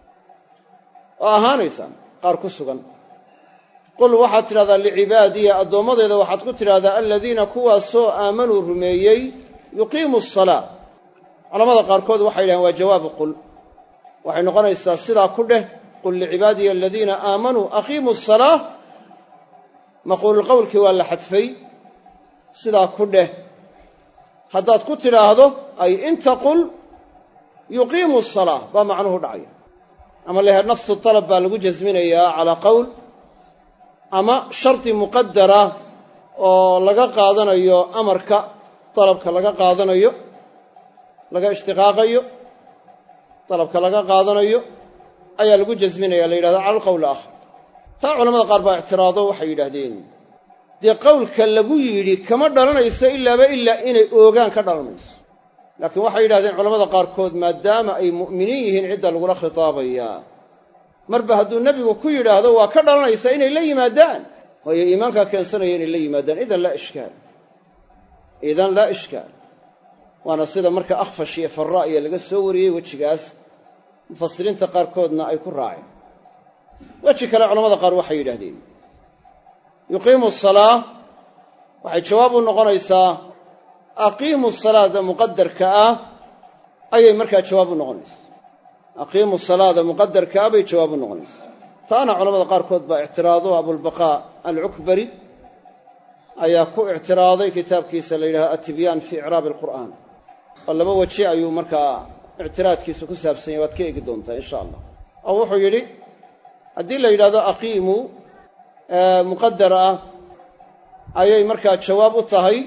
oo ahaanaysaan qaar ku sugan qul waxaad tidhahdaa licibaadiya addoommadeeda waxaad ku tidhahdaa aladiina kuwaasoo aamanuu rumeeyey yuqiimu asalaa culamada qaarkood waxay yidhahaan waa jawaabu qul waxay noqonaysaa sidaa ku dheh qul licibaadiya aladiina aamanuu aqiimu asalaa maquululqowlkii waa la xadfay sidaa ku dheh haddaad ku tidhaahdo ay in taqul yuqiimu asalaa baa macnuhu dhacaya ama lehe nafsu talab baa lagu jasminayaa calaa qowl ama shardi muqadara oo laga qaadanayo amarka dalabka laga qaadanayo laga ishtiqaaqayo dalabka laga qaadanayo ayaa lagu jasminaya la yidhahda cala alqowl aakhar taa culamada qaar baa ictiraado waxay yidhaahdeen dee qowlka lagu yidhi kama dhalanayso ilaaba ilaa inay oogaan ka dhalanayso laakiin waxay yidhahdeen culamada qaarkood maadaama ay mu'miniin yihiin cidda lagula khitaabayaa marba hadduu nebigu ku yidhaahdo waa ka dhalanaysaa inay la yimaadaan waayo iimaankaa keensanaya inay la yimaadaan idan laa ishkaal idan laa ishkaal waana sida marka akhfash iyo faraa'iya laga soo wariyey wejigaas mufasiriinta qaarkoodna ay ku raaceen weji kale culamada qaar waxay yidhaahdeen yuqiimu asalaa waxay jawaab u noqonaysaa aqiimu salaada muqadarka ah ayay markaa jawaab u noqonaysaa aqiimu salaada muqadarkaa bay jawaab u noqonaysa. taana culamada qaarkood baa ictiraado. abulbaqaa alcukbari ayaa ku ictiraaday kitaabkiisa la yidhaha atibyaan fi icraabi alqur'aan, oo laba weji ayuu markaa ictiraadkiisu ku saabsan yahay, waad ka eegi doontaa insha allah. oo wuxuu yidhi haddii la yidhahdo aqiimu muqadar ah ayay markaa jawaab u tahay,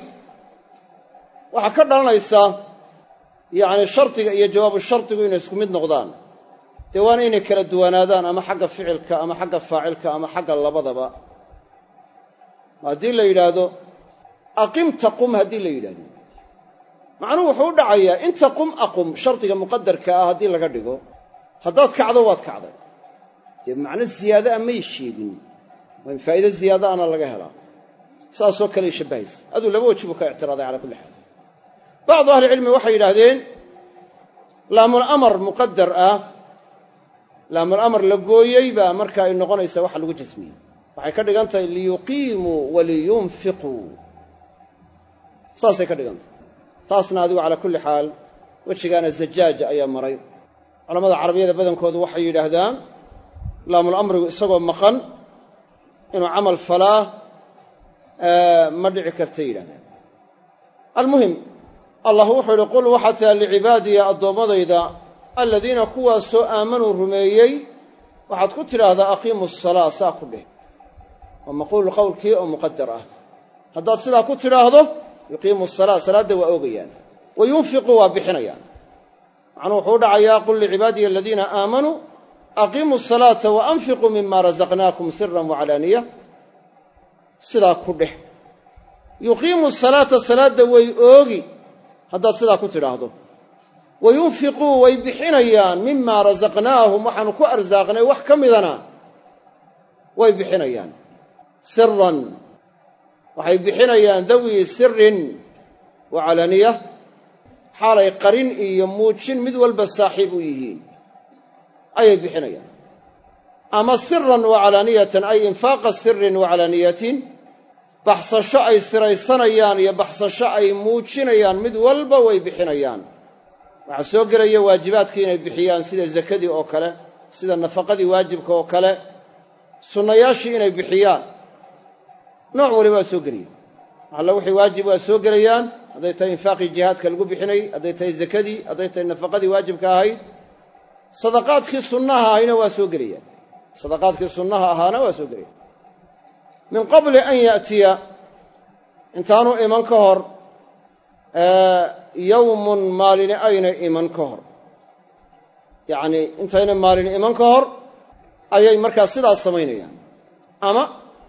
waxaa ka dhalanaysa yacni shardiga iyo jawaabu shardigu inay isku mid noqdaan, dee waana inay kala duwanaadaan ama xagga ficilka ama xagga faacilka ama xagga labadaba. haddii la yidhaahdo aqim taqum, haddii la yidhahdo macnuhu wuxuu u dhacayaa in taqum aqum, shardiga muqadarka ah haddii laga dhigo, haddaad kacdo waad kacday, dee macno ziyaada a may sheegin, waa in faa'iido ziyaada ana laga helaa. saasoo kaley shabbahaysa. aduu laba weji buu ka ictiraaday calaa kulli xaal. bacdu ahlicilmi waxay yidhaahdeen laamulamar muqadar ah, laamulamar la gooyey baa marka ay noqonaysaa waxa lagu jasmiyey. waxay ka dhigan tahay liyuqiimuu waliyunfiquu, saasay ka dhigan tahay. taasna adigu calaa kulli xaal wejigaana zajaaja ayaa maray. culamada carabiyada badankoodu waxay yidhaahdaan laamulamrigu isagoo maqan inuu camal falaa ma dhici karta yidhahdaan. almuhim allah wuxuu yidhi qul waxaa taha licibaadiya addoommadayda aladiina kuwaasoo aamanuu rumeeyey waxaad ku tidhaahdaa aqiimu asalaa, saa ku dheh. waa maquulu qowlkii oo muqadar ah. haddaad sidaa ku tidhaahdo yuqiimu asalaa, salaadda waa oogayaan, wa yunfiquu waa bixinayaan. macnuu wuxuu u dhacayaa qul licibaadiya aladiina aamanuu aqiimu asalaata wa anfiquu mima razaqnaakum siran wacalaaniya, sidaa ku dheh. yuqiimu salaata, salaadda way oogi haddaad sidaa ku tidhaahdo. wa yunfiquu way bixinayaan mima razaqnaahum, waxaanu ku arsaaqnay wax ka midana way bixinayaan. siran, waxay bixinayaan dawii sirin wa calaaniya, xaalay qarin iyo muujin mid walba saaxiib u yihiin ayay bixinayaan. ama siran wa calaaniyatan ay infaaqa sirin wa calaaniyatin, baxsasho ay siraysanayaan iyo baxsasho ay muujinayaan mid walba way bixinayaan. waxaa soo gelaya waajibaadkii inay bixiyaan sida zakadii oo kale, sida nafaqadii waajibka oo kale, sunnayaashii inay bixiyaan, nooc waliba waa soo gelaya. alla wixii waajib waa soo gelayaan, hadday tahay infaaqii jihaadka lagu bixinay, hadday tahay zakadii, hadday tahay nafaqadii waajibka ahayd. sadaqaadkii sunnaha ahayna waa soo gelayaan, sadaqaadkii sunnaha ahaana waa soo gelayaan. min qabli an ya'tiya, intaanu iman ka hor, yowmun maalini ayna iman ka hor, yacni intayna maalini iman ka hor ayay markaa sidaas samaynayaan. ama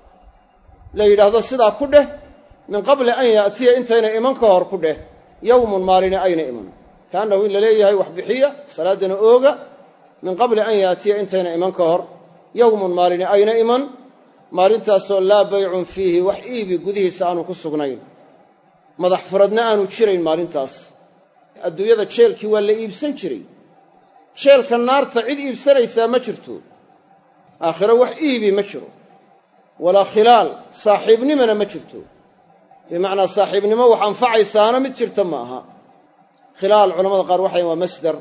la yidhaahdo sidaa ku dheh min qabli an ya'tiya, intayna iman ka hor ku dheh yowmun maalini ayna iman, kaannahu in la leeyahay wax bixiya, salaaddana ooga. min qabli an ya'tiya, intayna iman ka hor yowmun maalini ayna iman, maalintaasoo laa baycun fiihi, wax iibi gudihiisa aanu ku sugnayn, madax furadna aanu jirayn. maalintaas adduunyada jeelkii waa la iibsan jiray, jeelka naarta cid iibsanaysaa ma jirto. aakhiro wax iibi ma jiro, walaa khilaal, saaxiibnimona ma jirto. bimacnaa saaxiibnimo wax anfacaysaana mid jirta ma aha. khilaal culamada qaar waxay waa masdar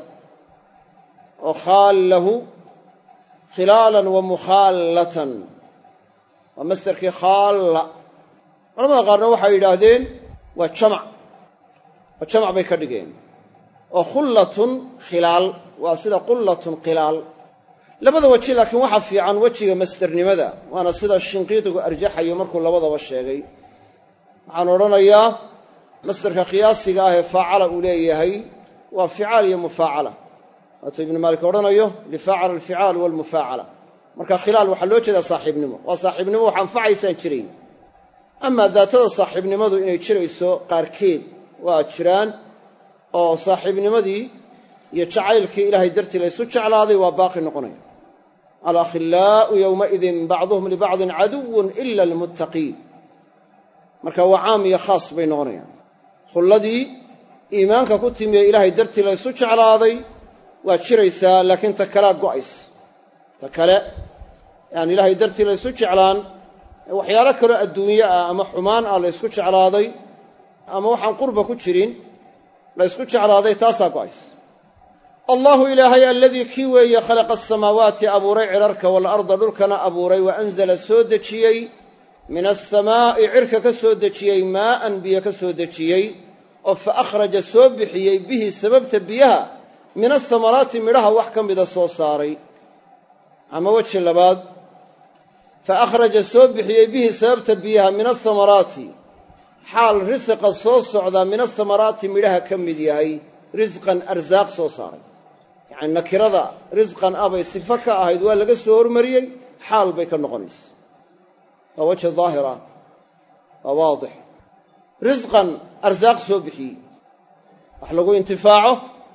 oo khaallahu khilaalan wa mukhaallatan, waa masdarkii khaalla. culamada qaarna waxay yidhaahdeen waa jamac, oo jamac bay ka dhigeen. oo khullatun khilaal waa sida qullatun khilaal. labada weji laakiin waxa fiican wejiga masdarnimada, waana sida shinqiidigu arjaxayo markuu labadaba sheegay. waxaan odhanayaa masdarka qiyaasiga ah ee faacala uu leeyahay waa ficaal iyo mufaacala, waatuu ibnu maalik odhanayo lifaacala alficaal walmufaacala. marka khilaal waxaa loo jeedaa saaxiibnimo, waa saaxiibnimo wax anfacaysaan jirayn. amaa daatada saaxiibnimadu inay jirayso qaarkeed waa jiraan, oo saaxiibnimadii iyo jacaylkii ilaahay dartii laysu jeclaaday waa baaqi noqonaya. alakhillaa'u yowmaidin bacduhum libacdin caduwun ila almuttaqiin. marka waa caam iyo khaas bay noqonayaan. khulladii iimaanka ku timi ee ilaahay dartii laysu jeclaaday waa jiraysaa, laakiin ta kalea go'ays. ta kale yani ilaahay dartii laysu jeclaan, waxyaalo kaloo adduunye ah ama xumaan ah laysku jeclaaday, ama waxaan qurba ku jirin laysku jeclaaday, taasaa go'ays. allahu ilaahay aladii kii weeye khalaqa asamaawaati abuuray cirarka waalarda dhulkana abuuray wa anzala soo dejiyey min asamaa'i cirka ka soo dejiyey maa'an biyo ka soo dejiyey oo fa akhraja soo bixiyey bihi sababta biyaha min asamaraati midhaha wax ka mida soo saaray ama weji labaad fa akhraja soo bixiyey bihi sababta biyaha min asamaraati xaal risiqa soo socdaa min asamaraati midhaha ka mid yahay risqan arsaaq soo saaray yacni nakirada risqan ah bay sifo ka ahayd waa laga soo hormariyey xaal bay ka noqonaysa waa wajhi daahir ah waa waadix risqan arsaaq soo bixiyey wax lagu intifaaco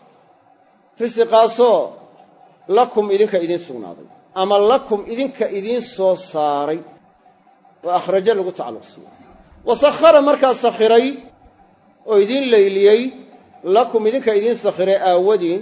risiqaasoo lakum idinka idiin sugnaaday ama lakum idinka idiin soo saaray waa akhrajo lagu tacalluqsiiyo wa sakhara markaa sakhiray oo idiin layliyey lakum idinka idiin sakhiray aawadiin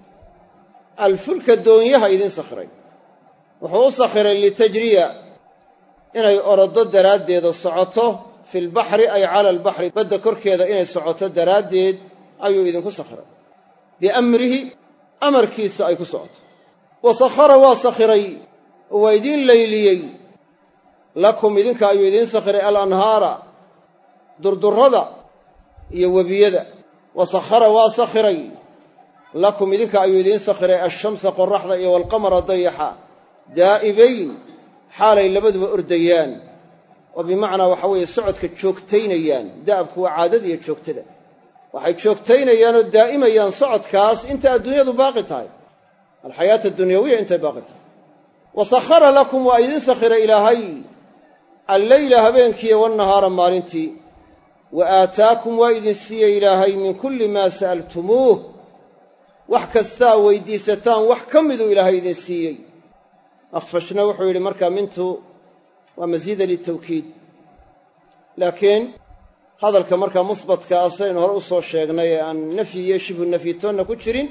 alfulka doonyaha idiin sakhiray wuxuu u sakhiray litajriya inay orodo daraaddeeda socoto fi lbaxri ay cala albaxri badda korkeeda inay socoto daraaddeed ayuu idinku sakhiray biamrihi amarkiisa ay ku socoto wa sakhara waa sakhiray oo waa idiin layliyey lakum idinka ayuu idiin sakhiray alanhaara durdurrada iyo webiyada wa sakhara waa sakhiray lakum idinka ayuu idiin sakhiray ashamsa qoraxda iyo walqamara dayaxa daa'ibayn xaalay labaduba ordayaan oo bimacnaa waxa weeye socodka joogtaynayaan da'abku waa caadada iyo joogtada waxay joogtaynayaan oo daa'imayaan socodkaas inta adduunyadu baaqi tahay alxayaata adunyawiya intay baaqi tahay wa sakhara lakum waa idiin sakhiray ilaahay alleyla habeenkiiyo wannahaara maalintii wa aataakum waa idin siiyey ilaahay min kulli maa sa'altumuuh wax kastaa weydiisataan wax ka miduu ilaahay idin siiyey akhfashna wuxuu yidhi markaa mintu waa masiida litawkiid laakiin hadalka markaa musbatka ah saynu hore u soo sheegnay ee aan nafyi iyo shibhu nafyi toonna ku jirin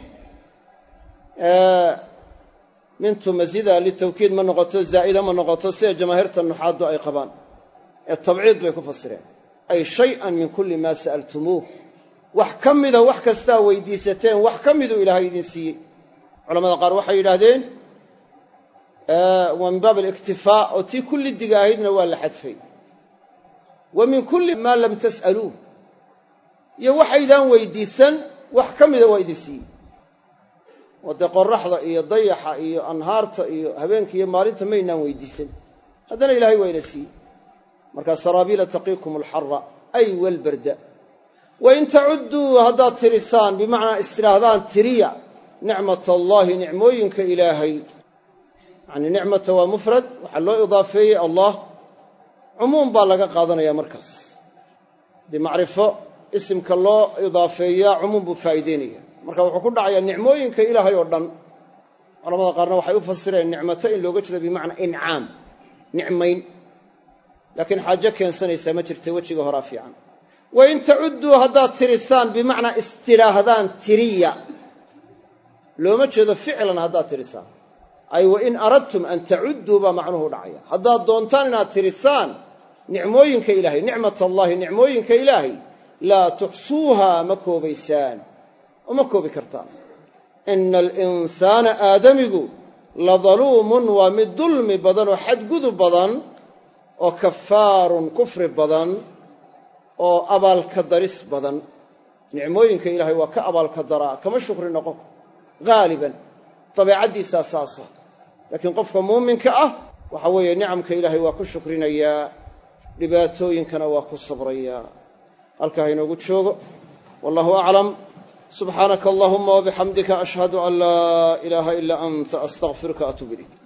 mintu masiida litawkiid ma noqoto zaa'ida ma noqoto sida jamaahiirta nuxaaddu ay qabaan ee tabciid bay ku fasireen ay shay-an min kulli maa sa'altumuuh wax ka mida wax kastaa weydiisateen wax ka miduu ilaahay idin siiyey culamada qaar waxay yidhaahdeen waa min baab aliktifaa oo tii kulli diga ahaydna waa la xadfay wa min kulli maa lam tas'aluuh iyo waxaydaan weydiisan wax ka mida waa idin siiyey oo dee qoraxda iyo dayaxa iyo anhaarta iyo habeenka iyo maalinta maynaan weydiisan haddana ilaahay waa ina siiyey markaa saraabiila taqiikum alxara ay walbarda wain tacudduu haddaad tirisaan bimacnaa istidhaahdaan tiriya nicmat allaahi nicmooyinka ilaahay yacni nicmata waa mufrad waxaa loo idaafeeyey allah cumuum baa laga qaadanayaa markaas haddii macrifo isimka loo idaafeeyaa cumuum buu faa'iideynaya marka wuxuu ku dhacayaa nicmooyinka ilaahay oo dhan culamada qaarna waxay u fasireen nicmato in looga jeedo bimacnaa incaam nicmayn laakiin xaajo keensanaysaa ma jirta wejiga horaa fiican wain tacudduu haddaad tirisaan bimacnaa istidhaahdaan tiriya looma jeedo ficlan haddaad tirisaan ay wain aradtum an tacudduu baa macnuhu dhacaya haddaad doontaan inaad tirisaan nicmooyinka ilaahay nicmat allaahi nicmooyinka ilaahay laa tuxsuuhaa ma koobaysaan oo ma koobi kartaan ina alinsaana aadamigu la daluumun waa mid dulmi badan oo xadgudub badan oo kafaarun kufri badan oo abaalka daris badan nicmooyinka ilaahay waa ka abaalka daraa kama shukri noqon haaliban dabeecaddiisaa saasa laakiin qofka muuminka ah waxa weeye nicamka ilaahay waa ku shukrinayaa dhibaatooyinkana waa ku sabrayaa halkaa inoogu joogo wallahu aclam subxaanaka allahuma wabixamdika ashhadu an laa ilaaha ilaa anta astaqfiruka atuub ilayk